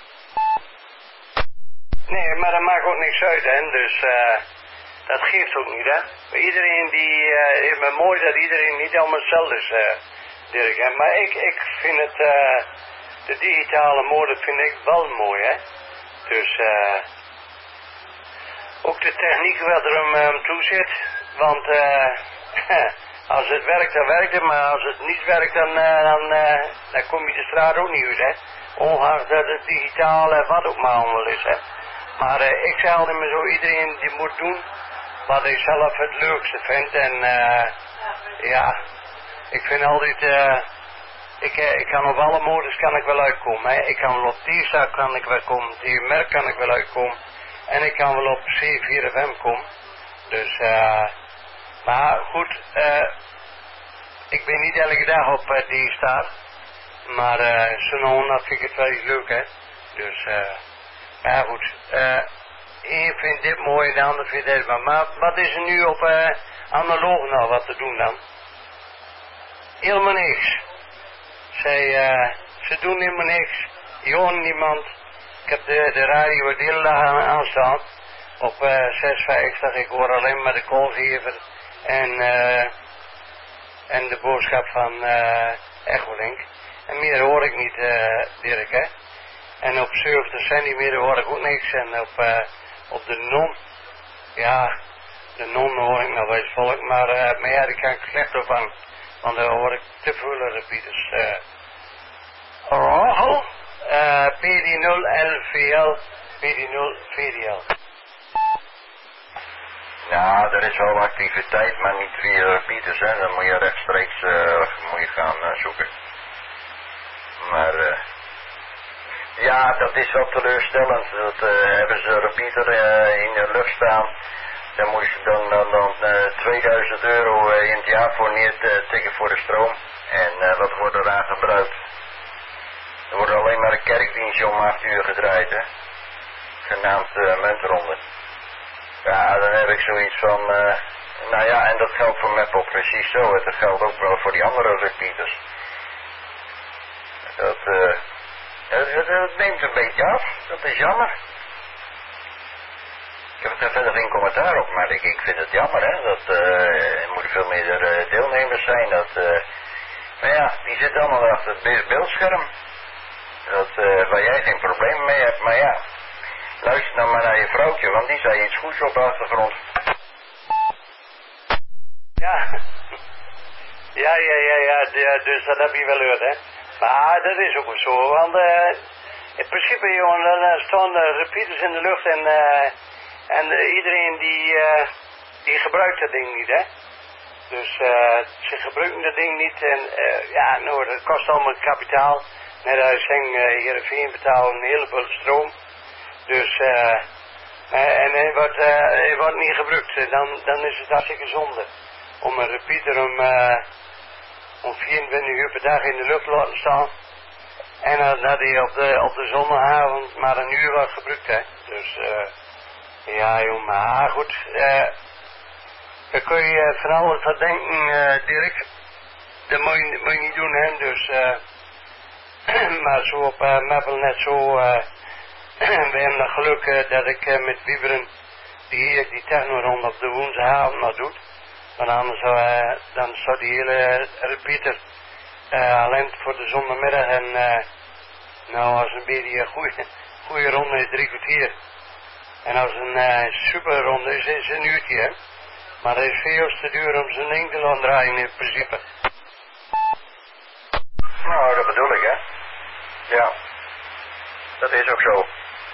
Nee, maar dat maakt ook niks uit, hè. Dus uh, dat geeft ook niet, hè. Maar iedereen die, uh, is maar mooi dat iedereen niet allemaal hetzelfde is, uh, Dirk, hè. Maar ik, ik vind het, uh, de digitale mode vind ik wel mooi, hè. Dus, uh, ook de techniek wat er om, um, toe zit. Want, uh, als het werkt, dan werkt het. Maar als het niet werkt, dan, uh, dan, uh, dan kom je de straat ook niet uit, hè. Ongeacht dat het digitale wat ook maar allemaal is, hè. Maar uh, ik zeg altijd maar zo, iedereen die moet doen wat hij zelf het leukste vindt. En uh, ja, ik vind altijd, uh, ik, uh, ik kan op alle modus kan ik wel uitkomen. Hè. Ik kan wel op T-Star kan ik wel komen, die merk kan ik wel uitkomen. En ik kan wel op C vier F M komen. Dus, uh, maar goed, uh, ik ben niet elke dag op uh, T-Star. Maar uh, zo'n dat vind ik het wel eens leuk, hè. Dus, uh, ja goed, uh, één vindt dit mooi en de ander vindt dit maar. Maar wat is er nu op uh, analoog nou wat te doen dan? Helemaal niks. Zij, uh, ze doen helemaal niks. Je hoort niemand. Ik heb de, de radio de hele dag aan, aanstaan. Op uh, zes vijftig. Ik hoor alleen maar de koolgever. En, uh, en de boodschap van uh, Echolink. En meer hoor ik niet, uh, Dirk, hè. En op zeventig centimeter hoor ik ook niks. En op, uh, op de non, ja, de non hoor ik nog wel eens volk. Maar, uh, maar ja, daar kan ik slecht op aan. Want daar hoor ik te veel repeaters. Uh, oh, uh, P D nul L V L, P D nul V D L. Ja, er is wel activiteit, maar niet via repeaters, hè. Dan moet je rechtstreeks uh, moet je gaan uh, zoeken. Maar, uh, ja, dat is wel teleurstellend. Dat uh, hebben ze een repeater uh, in de lucht staan. Dan moet je dan, dan, dan uh, tweeduizend euro uh, in het jaar voor neertikken voor de stroom. En uh, wat wordt er aan gebruikt? Er wordt alleen maar een kerkdienstje om acht uur gedraaid, hè. Genaamd uh, muntronde. Ja, dan heb ik zoiets van, uh, nou ja, en dat geldt voor Meppel precies zo. Dat geldt ook wel voor die andere repeaters. Dat, uh, het, het, het neemt een beetje af. Dat is jammer. Ik heb er verder geen commentaar op, maar ik, ik vind het jammer, hè. Dat uh, er moeten veel meer uh, deelnemers zijn. Dat, uh, maar ja, die zitten allemaal achter het beeldscherm. Dat, uh, waar jij geen probleem mee hebt, maar ja. Luister nou maar naar je vrouwtje, want die zei iets goeds op de achtergrond. Ja. Ja, ja, ja, ja, ja, dus dat heb je wel gehoord, hè. Maar dat is ook wel zo, want uh, in principe, jongen, dan staan de repeaters in de lucht en, uh, en uh, iedereen die, uh, die gebruikt dat ding niet, hè. Dus uh, ze gebruiken dat ding niet en uh, ja, nou, dat kost allemaal kapitaal. Net als Heng uh, Heerenveen betalen een heleboel stroom. Dus, uh, uh, en hij wordt, uh, hij wordt niet gebruikt, dan, dan is het hartstikke zonde. Om een repeater om, uh, om vierentwintig uur per dag in de lucht laten staan. En dan dat hij op de, op de zondagavond maar een uur wordt gebruikt, hè. Dus, uh, ja joh, maar goed, uh, daar kun je van alles wat denken, uh, Dirk. Dat moet je, moet je niet doen, hè. Dus, uh, maar zo op uh, Meppel net zo, uh, we hebben het geluk uh, dat ik uh, met Wieberen die hier die technoronde op de woensdagavond nog doet. Want anders uh, dan zou die hele repeater uh, alleen voor de zondagmiddag en uh, nou als een beetje een goede, goede ronde is drie kwartier. En als een uh, super ronde is, is een uurtje, hè. Maar het is veel te duur om zijn ding te laten draaien in principe. Nou, dat bedoel ik, hè. Ja, dat is ook zo.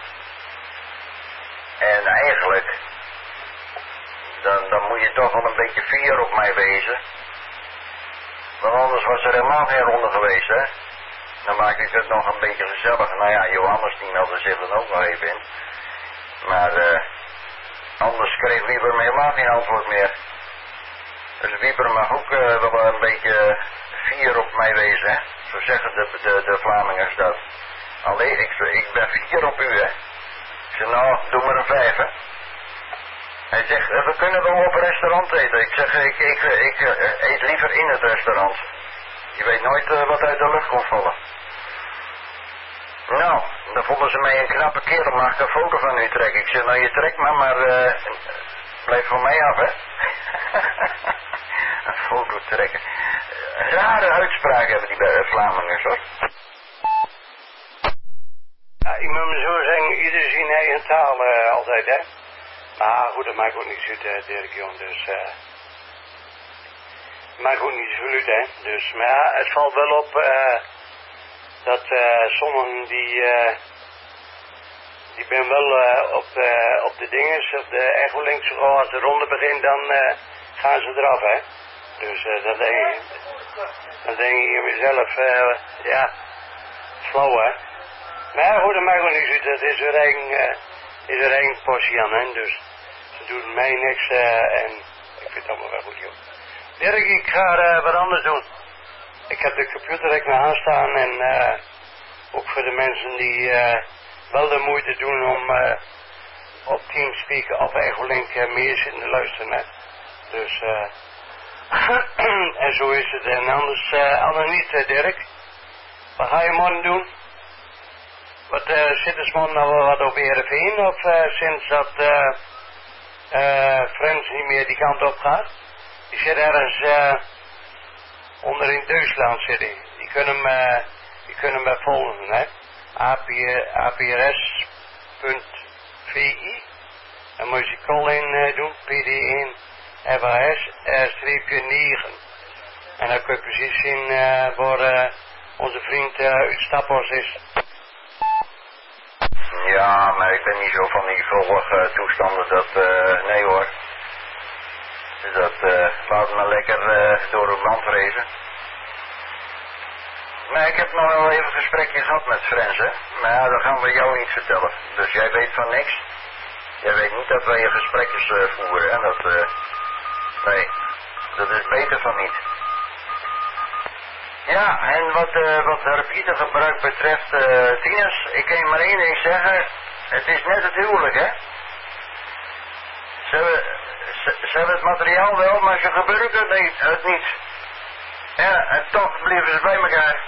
En eigenlijk, dan, dan moet je toch wel een beetje fier op mij wezen. Want anders was er helemaal geen ronde geweest, hè. Dan maak ik het nog een beetje gezellig. Nou ja, Johannes die meldde zich dan ook nog even in. Maar uh, anders kreeg Wieber me helemaal geen antwoord meer. Dus Wieber mag ook uh, wel een beetje fier op mij wezen, hè. Zo zeggen de, de, de Vlamingers dat. Allee, ik, ik ben fier op u, hè. Ik zeg, nou, doe maar een vijf, hè. Hij zegt, we kunnen wel op een restaurant eten. Ik zeg, ik, ik, ik, ik uh, eet liever in het restaurant. Je weet nooit uh, wat uit de lucht komt vallen. Nou, dan vonden ze mij een knappe kerel, mag ik een foto van u trekken. Ik zeg, nou je trekt maar, maar uh, blijf van mij af, hè. Een foto trekken. Rare uitspraak hebben die bij Vlamingers, hoor. Ja, ik moet me zo zeggen, ieder zijn eigen taal uh, altijd, hè. Maar goed, dat maakt ook niet uit, uh, Dirk, jong, dus... Uh, maakt ook niet zo uit, hè. Dus, maar ja, het valt wel op... Uh, dat uh, sommigen die, uh, die ben wel uh, op, de, op de dinges, op de echo links, als de ronde begint, dan uh, gaan ze eraf, hè. Dus uh, dan denk je, dan denk je in mezelf, uh, ja, flauw, hè. Maar goed, dat maakt ook niet uit, dat is er eigen, uh, is er eigen portie aan, hè. Dus ze doen mij niks uh, en ik vind het allemaal wel goed, joh. Dirk, ik ga uh, wat anders doen. Ik heb de computer echt naar aanstaan en uh, ook voor de mensen die uh, wel de moeite doen om uh, op Teamspeak of Echolink uh, meer zitten te luisteren. Hè. Dus, uh, en zo is het. En anders, uh, anders niet, uh, Dirk. Wat ga je morgen doen? Wat uh, zitten ze morgen nog wel wat op E R V één of uh, sinds dat uh, uh, Frans niet meer die kant op gaat? Die zit ergens... Uh, onder in Duitsland zitten. Die kunnen hem, uh, die kunnen hem volgen, hè. A P R S punt V I. Dan moet je call in uh, doen, P D één F A S negen. En dan kun je precies zien uh, waar uh, onze vriend uh, uit Staphorst is. Ja, maar ik ben niet zo van die volgende toestanden dat, uh, nee hoor. Dus dat, uh, laat me lekker uh, door het land reizen. Maar ik heb nog wel even een gesprekje gehad met Frans, hè. Maar ja, dat gaan we jou niet vertellen. Dus jij weet van niks. Jij weet niet dat wij je gesprekjes uh, voeren, en dat, uh, nee, dat is beter van niet. Ja, en wat, uh, wat repeatergebruik betreft, uh, Tinus, ik kan je maar één ding zeggen. Het is net het huwelijk, hè. Ze hebben, ze, ze hebben het materiaal wel, maar ze gebruiken het niet. Het niet. Ja, en toch blijven ze bij elkaar.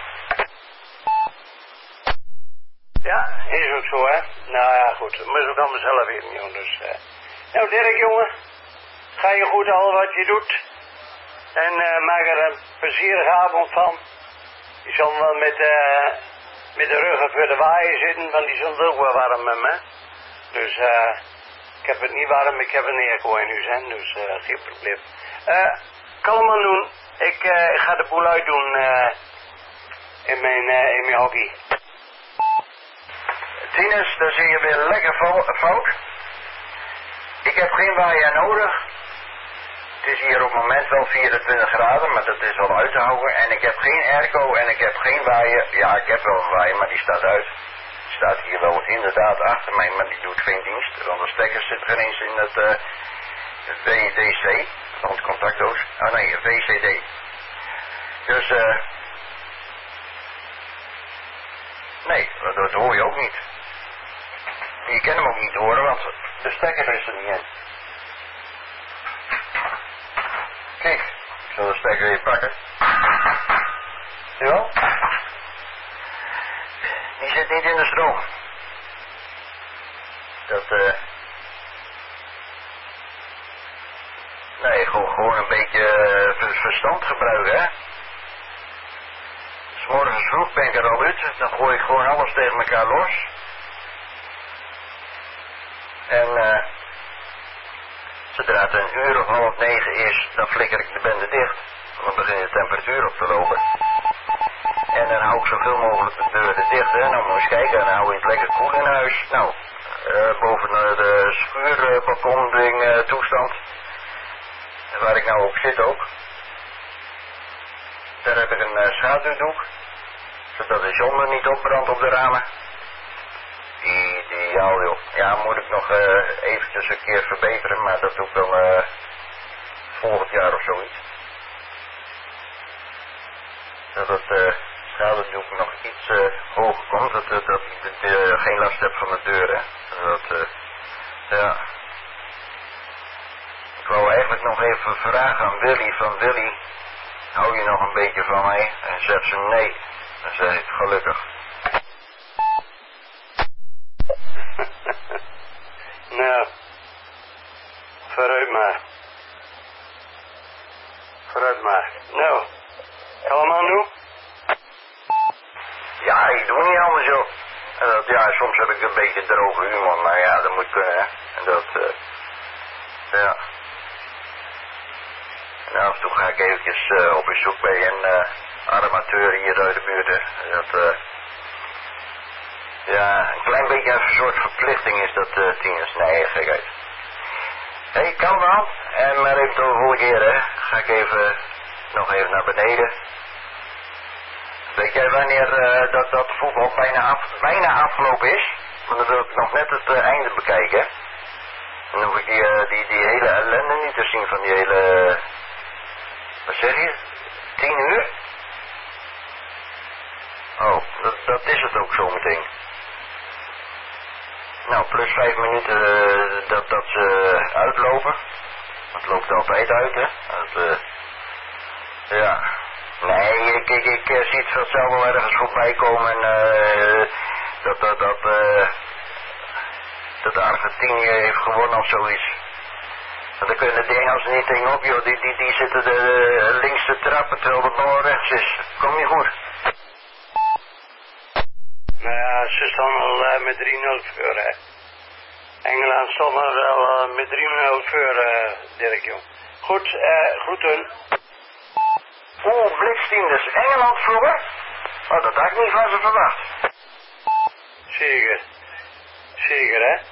Ja, is ook zo, hè. Nou ja, goed. Dat moet ook allemaal zelf weten, jongen. Dus, uh... nou, Dirk, jongen. Ga je goed al wat je doet. En uh, maak er een plezierige avond van. Je zal wel met, uh, met de ruggen voor de waaien zitten, want die zullen ook wel warm met me. Dus, eh... Uh, ik heb het niet warm, ik heb een airco in huis, hè. Dus, uh, geen probleem. Eh... Uh, kalm aan doen. Ik uh, ga de boel uitdoen uh, in, mijn, uh, in mijn hockey. Tinus, daar zie je weer lekker fout. Ik heb geen waaier nodig. Het is hier op het moment wel vierentwintig graden, maar dat is wel uit te houden. En ik heb geen airco en ik heb geen waaier. Ja, ik heb wel een waaier, maar die staat uit. Die staat hier wel inderdaad achter mij, maar die doet geen dienst. Want de stekker zit geen eens in het uh, V D C. Want contactdoos. Oh nee, V C D. Dus, eh... Uh, nee, dat, dat hoor je ook niet. Je kan hem ook niet horen, want de stekker is er niet in. Kijk, ik zal de stekker even pakken. Zie je wel? die zit niet in de stroom. Dat, eh... Uh... Nee, gewoon, gewoon een beetje uh, verstand gebruiken, hè. 'S morgens vroeg ben ik er al uit, dan gooi ik gewoon alles tegen elkaar los. En uh, zodra het een uur of half negen is, dan flikker ik de bende dicht. Dan begint de temperatuur op te lopen. En dan hou ik zoveel mogelijk de deuren dicht, hè. Nou, moet je eens kijken, dan hou je het lekker koel in huis. Nou, uh, boven de schuurbalkon ding uh, toestand. Waar ik nou op zit ook. Daar heb ik een uh, schaduwdoek. Zodat de zon er niet opbrandt op de ramen. Ideaal joh. Ja, moet ik nog uh, eventjes een keer verbeteren. Maar dat doe ik dan uh, volgend jaar of zoiets. Dat het uh, schaduwdoek nog iets uh, hoger komt. Dat, dat, dat ik uh, geen last heb van de deuren. Dat, uh, ja... Ik wou eigenlijk nog even vragen aan Willy, van Willy, hou je nog een beetje van mij? En zegt ze nee. Dan zeg ik gelukkig. Nou, vooruit maar. Vooruit maar. Nou, kalm aan nu? Ja, ik doe niet anders joh. En dat, ja, soms heb ik een beetje droge humor, maar ja, dat moet kunnen hè. En dat, uh, ja. En af en toe ga ik eventjes uh, op bezoek bij een uh, armateur hier uit de buurt. Dat, uh, ja, een klein beetje een soort verplichting is dat, uh, tieners. Nee, gekheid. Hé, hey, kan wel. En maar even de volgende keer, hè. Ga ik even, nog even naar beneden. Weet jij wanneer uh, dat, dat voetbal bijna, af, bijna afgelopen is? Want dan wil ik nog net het uh, einde bekijken. En dan hoef ik die, uh, die, die hele ellende niet te zien van die hele... Uh, wat zeg je? Tien uur? Oh, dat, dat is het ook zo meteen. Nou, plus vijf minuten uh, dat, dat ze uitlopen. Dat loopt altijd uit, hè. Dat, uh, ja. Nee, ik, ik, ik uh, zie het vanzelf wel ergens voorbij komen. Uh, dat, dat, dat, uh, dat Argentinië heeft gewonnen of zoiets. Want dan kunnen de Engelsen niet tegenop, joh. Die, die, die zitten de, de links te trappen terwijl de bal rechts is. Kom niet goed. Nou ja, ze staan al uh, met drie nul voor, hè. Engeland stond al uh, met drie nul voor, uh, Dirk, joh. Goed, uh, groeten. Oeh, Blitsteam, dus Engeland vroeger? Oh, dat had ik niet van ze verwacht. Zeker. Zeker, hè.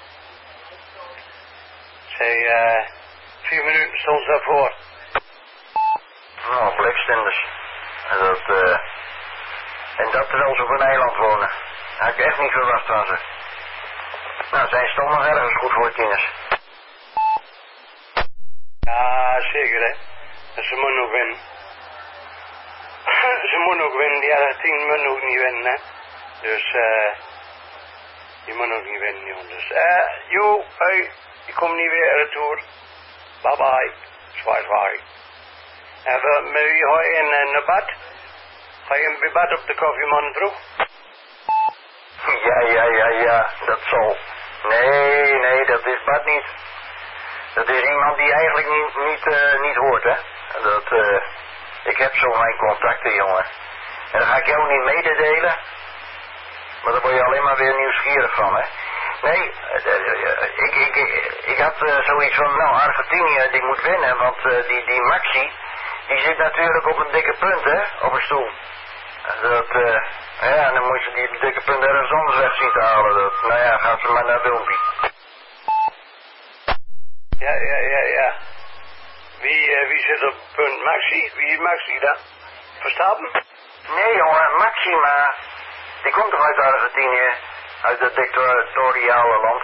Zij, uh, vier minuten stond ze daarvoor. Oh, Blackstenders. En dat, uh, en dat terwijl ze op een eiland wonen. Dat had ik echt niet verwacht van ze. Nou, zijn ze toch nog ergens goed voor tieners. Ja, zeker, hè. En ze moeten ook winnen. Ze moeten ook winnen, die Argentinië moeten ook niet winnen, hè. Dus, eh, uh, die moeten ook niet winnen, joh. Dus, eh, uh, joh, hey, ik kom niet weer retour. Bye bye. Zwaai, zwaai. En we, met wie ga je in een bad? Ga je een bad op de koffieman vroeg? Ja, ja, ja, ja, dat zal. Nee, nee, dat is bad niet. Dat is iemand die eigenlijk niet, niet, uh, niet hoort, hè. Dat, eh, uh, ik heb zo mijn contacten, jongen. En dan ga ik jou niet mededelen. Maar dan word je alleen maar weer nieuwsgierig van, hè. Nee, uh, uh, uh, ik, ik, ik, ik had uh, zoiets van, nou, Argentinië, die moet winnen. Want uh, die, die Maxi, die zit natuurlijk op een dikke punt, hè, op een stoel. Dat, uh, ja, dan moet je die dikke punt ergens anders weg zien te halen. Dat, nou ja, gaan ze maar naar Wilby. Ja, ja, ja, ja. Wie, uh, wie zit op punt Maxi? Wie is Maxi dan? Verstappen? Nee, jongen, Maxima. Die komt toch uit Argentinië? Uit het dictatoriale land?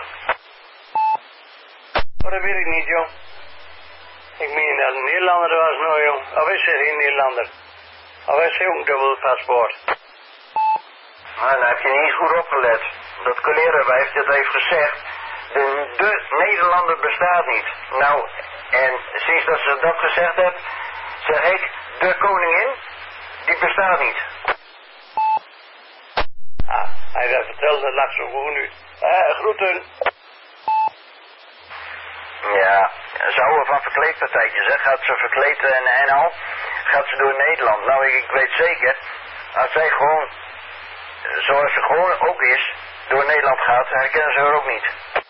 Oh, dat weet ik niet, joh. Ik meen dat een Nederlander was, nou, joh. Of is hij geen Nederlander? Of is hij ook een dubbel paspoort? Nou, dan heb je niet eens goed opgelet. Dat collerenwijf dat heeft gezegd, de, de Nederlander bestaat niet. Nou, en sinds dat ze dat gezegd heeft, zeg ik, de koningin, die bestaat niet. Ah. Hij dat vertelde, lag zo gewoon uit. Eh, groeten. Ja, ze houden van verkleedpartijtjes, hè. Gaat ze verkleed en, en al, gaat ze door Nederland. Nou, ik, ik weet zeker, als zij gewoon, zoals ze gewoon ook is, door Nederland gaat, herkennen ze haar ook niet.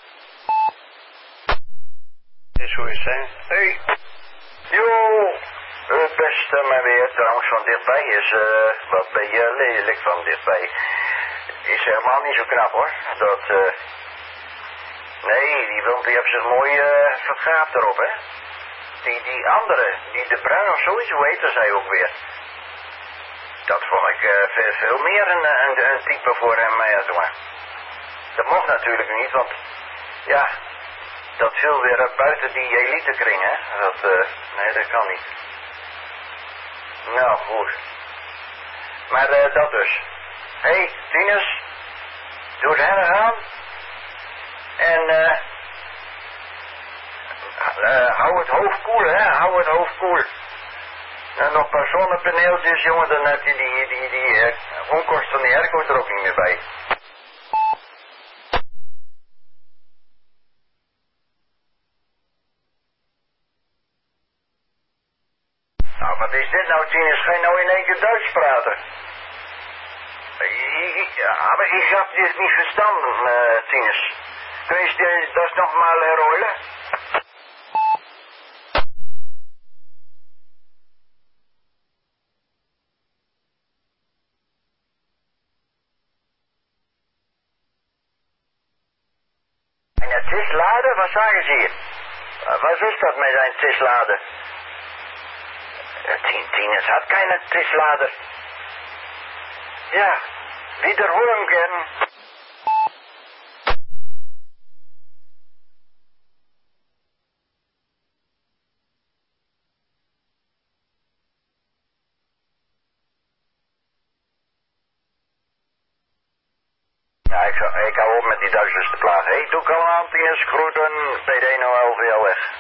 Is hoe is hè? Hey. Jo, het beste maar weer, trouwens van dichtbij is, uh, wat ben je lelijk van dichtbij. Is helemaal niet zo knap hoor, dat, uh, nee, die, want die heeft zich mooi uh, vergaapt erop, hè. Die, die andere, die de Bruin of zoiets, hoe heette zij ook weer? Dat vond ik uh, veel, veel meer een, een, een type voor hem, uh, ja, maar. Dat mocht natuurlijk niet, want, ja, dat viel weer buiten die elitekring, hè. Dat, uh, nee, dat kan niet. Nou, goed. Maar uh, dat dus. Hé, hey, Tinus, doe het hennig aan. En, eh, uh, uh, hou het hoofd koel, hè, hou het hoofd koel. En nog een paar zonnepaneeltjes, jongen, dan heb je die, die, die, uh, onkosten van die airco er ook niet meer bij. Nou, wat is dit nou, Tinus? Ga je nou in één keer Duits praten? Ja, maar ik heb dit niet verstanden, uh, Tinus. Kun je dat nogmaals herholen? En het tisladen, wat zagen ze hier? Uh, wat is dat met een tislader? Uh, Tinus had geen tislader. Ja, wiederholen gern. Ja, ik, ik hou op met die Duitsers te plagen. Hé, hey, doe kom aan, Tinus, groeten, P D nul elf V L weg.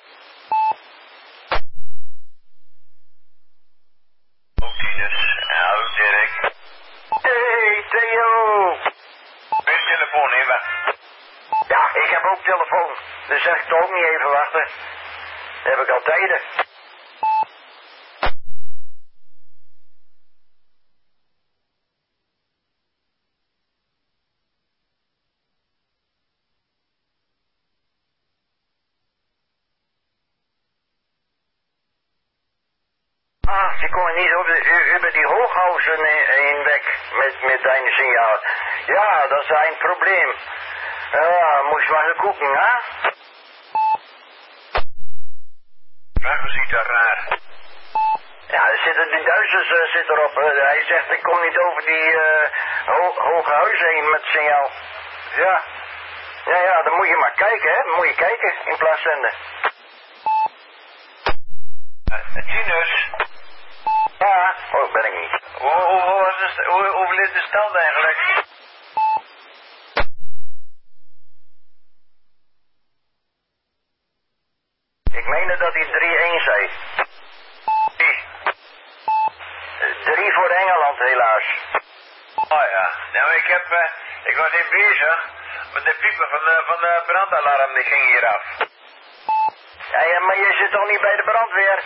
Oh, Tinus. Hallo, Dirk. Hey, Theo! Mijn telefoon, hè, wacht. Ja, ik heb ook telefoon. Dus zeg ik toch ook niet even wachten. Dat heb ik al tijden. Ah, ze komen niet over, over die hooghuizen heen weg met, met een signaal. Ja, dat is een probleem. Ja, moest je maar eens koeken, hè? Waarom ziet dat raar? Ja, er zitten, die Duitsers uh, zitten erop. Uh, hij zegt, ik kom niet over die uh, ho hoge huizen heen met signaal. Ja. Ja, ja, dan moet je maar kijken, hè. Dan moet je kijken in plaats zenden. Uh, Tinus? Ja, oh, ben ik niet. Hoe, hoe, hoe, was de, hoe, hoe ligt de stand eigenlijk? Ik meende dat hij drie-één zei. Wie? drie voor Engeland, helaas. Oh ja, nou ik heb, uh, ik was hier bezig met de piepen van de, van de brandalarm, die ging hier af. Ja, ja, maar je zit toch niet bij de brandweer?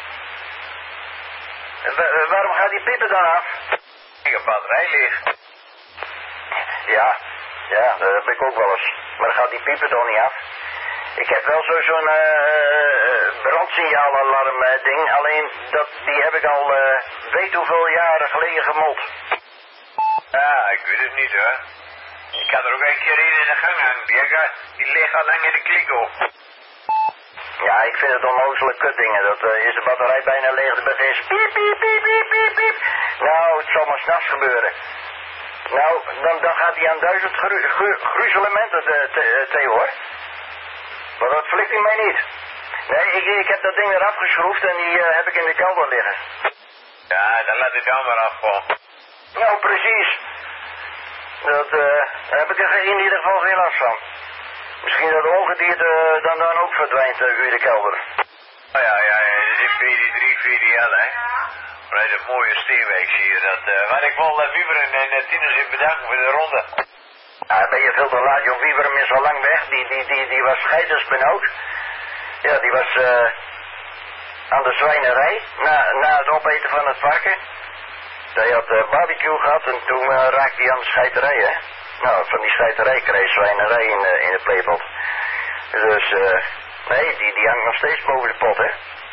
Wa waarom gaat die piepen dan af? Ik heb batterij leeg. Ja, ja, dat heb ik ook wel eens. Maar dan gaat die piepen toch niet af? Ik heb wel zo'n zo uh, brandsignaalalarm uh, ding, alleen dat, die heb ik al uh, weet hoeveel jaren geleden gemot. Ja, ik weet het niet hoor. Ik had er ook een keer in de gang hangen. Die, die ligt al lang in de kliko. Ja, ik vind het onnozele kutdingen. Dat uh, is de batterij bijna leeg. Dan begint ze piep, piep, piep, piep, piep, piep. Nou, het zal maar 's nachts gebeuren. Nou, dan, dan gaat hij aan duizend gru gru gruzelementen, te, te, te, hoor. Maar dat flikt hij mij niet. Nee, ik, ik heb dat ding eraf geschroefd en die uh, heb ik in de kelder liggen. Ja, dan laat het dan maar afvallen. Nou, precies. Dat, uh, daar heb ik er in ieder geval geen last van. Misschien dat ongedierte dan, dan ook verdwijnt uh, u de kelder. Oh ja, ja, ja, dat is V D drie V D L, hè. Bij de mooie steenwijk zie je dat. Uh, maar ik wil uh, Wieber en, en uh, Tinus in bedanken voor de ronde. Ja, ben je veel te laat, joh. Wieberum is al lang weg. Die, die, die, die was scheidensbenauwd. Ja, die was uh, aan de zwijnerij. Na, na het opeten van het varken. Hij had uh, barbecue gehad en toen uh, raakte hij aan de scheiterij, hè. Nou, van die scheiterij kreeg zwijnerij in, uh, in de playpot. Dus, eh, uh, nee, die, die hangt nog steeds boven de pot, hè.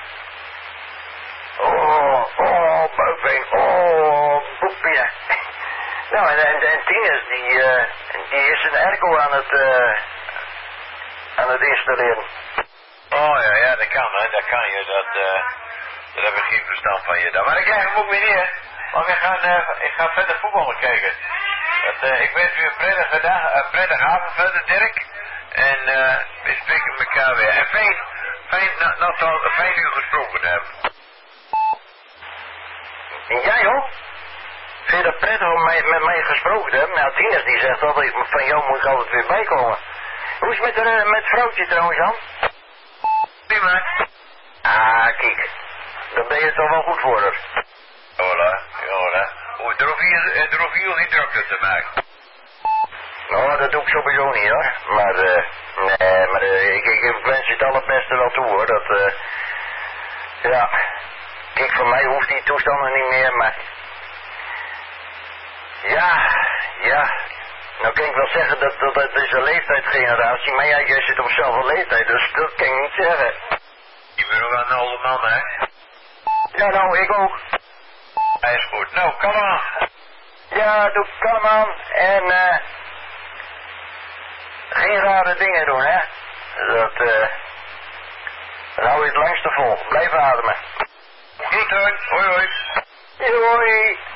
Oh, oh, buikpijn, oh, boekpijn. Nou, en, en, en Tinus, die, uh, die is een airco aan het, uh, aan het installeren. Oh ja, ja, dat kan, hè, dat kan je, dat, uh, daar heb ik geen verstand van je. Dan. Maar ik krijg hem ook weer neer, want ik ga, uh, ik ga verder voetballen kijken. Dat, uh, ik wens u een prettige dag, een prettige avond verder, Dirk. En uh, we spreken elkaar weer. En fijn, fijn, nou, nou zal fijn u gesproken te hebben. En jij ook? Vind je dat prettig om mij, met mij gesproken te hebben? Nou, Tinus die zegt altijd, van jou moet ik altijd weer bijkomen. Hoe is het met, uh, met het vrouwtje trouwens, Jan? Prima. Ah, kijk. Dan ben je toch wel goed voor haar. Hola, hola. Oeh, er hoeft hier geen drukte te maken. Nou, dat doe ik sowieso niet, hoor. Maar, eh, uh, nee, maar uh, ik, ik, ik wens je het allerbeste wel toe, hoor. Dat, eh, uh, ja. Kijk, voor mij hoeft die toestanden niet meer, maar... Ja, ja. Nou kan ik wel zeggen dat dat, dat is een leeftijdsgeneratie, maar jij, jij zit op dezelfde leeftijd, dus dat kan ik niet zeggen. Je bent ook wel een oude man, hè? Ja, nou, ik ook. Hij is goed. Nou, kom aan. Ja, doe kalm aan en eh... Uh, geen rare dingen doen, hè. Dat, eh... Uh, dan hou je het langste vol. Blijf ademen. Goed, hoi. Hoi, hoi. Hoi.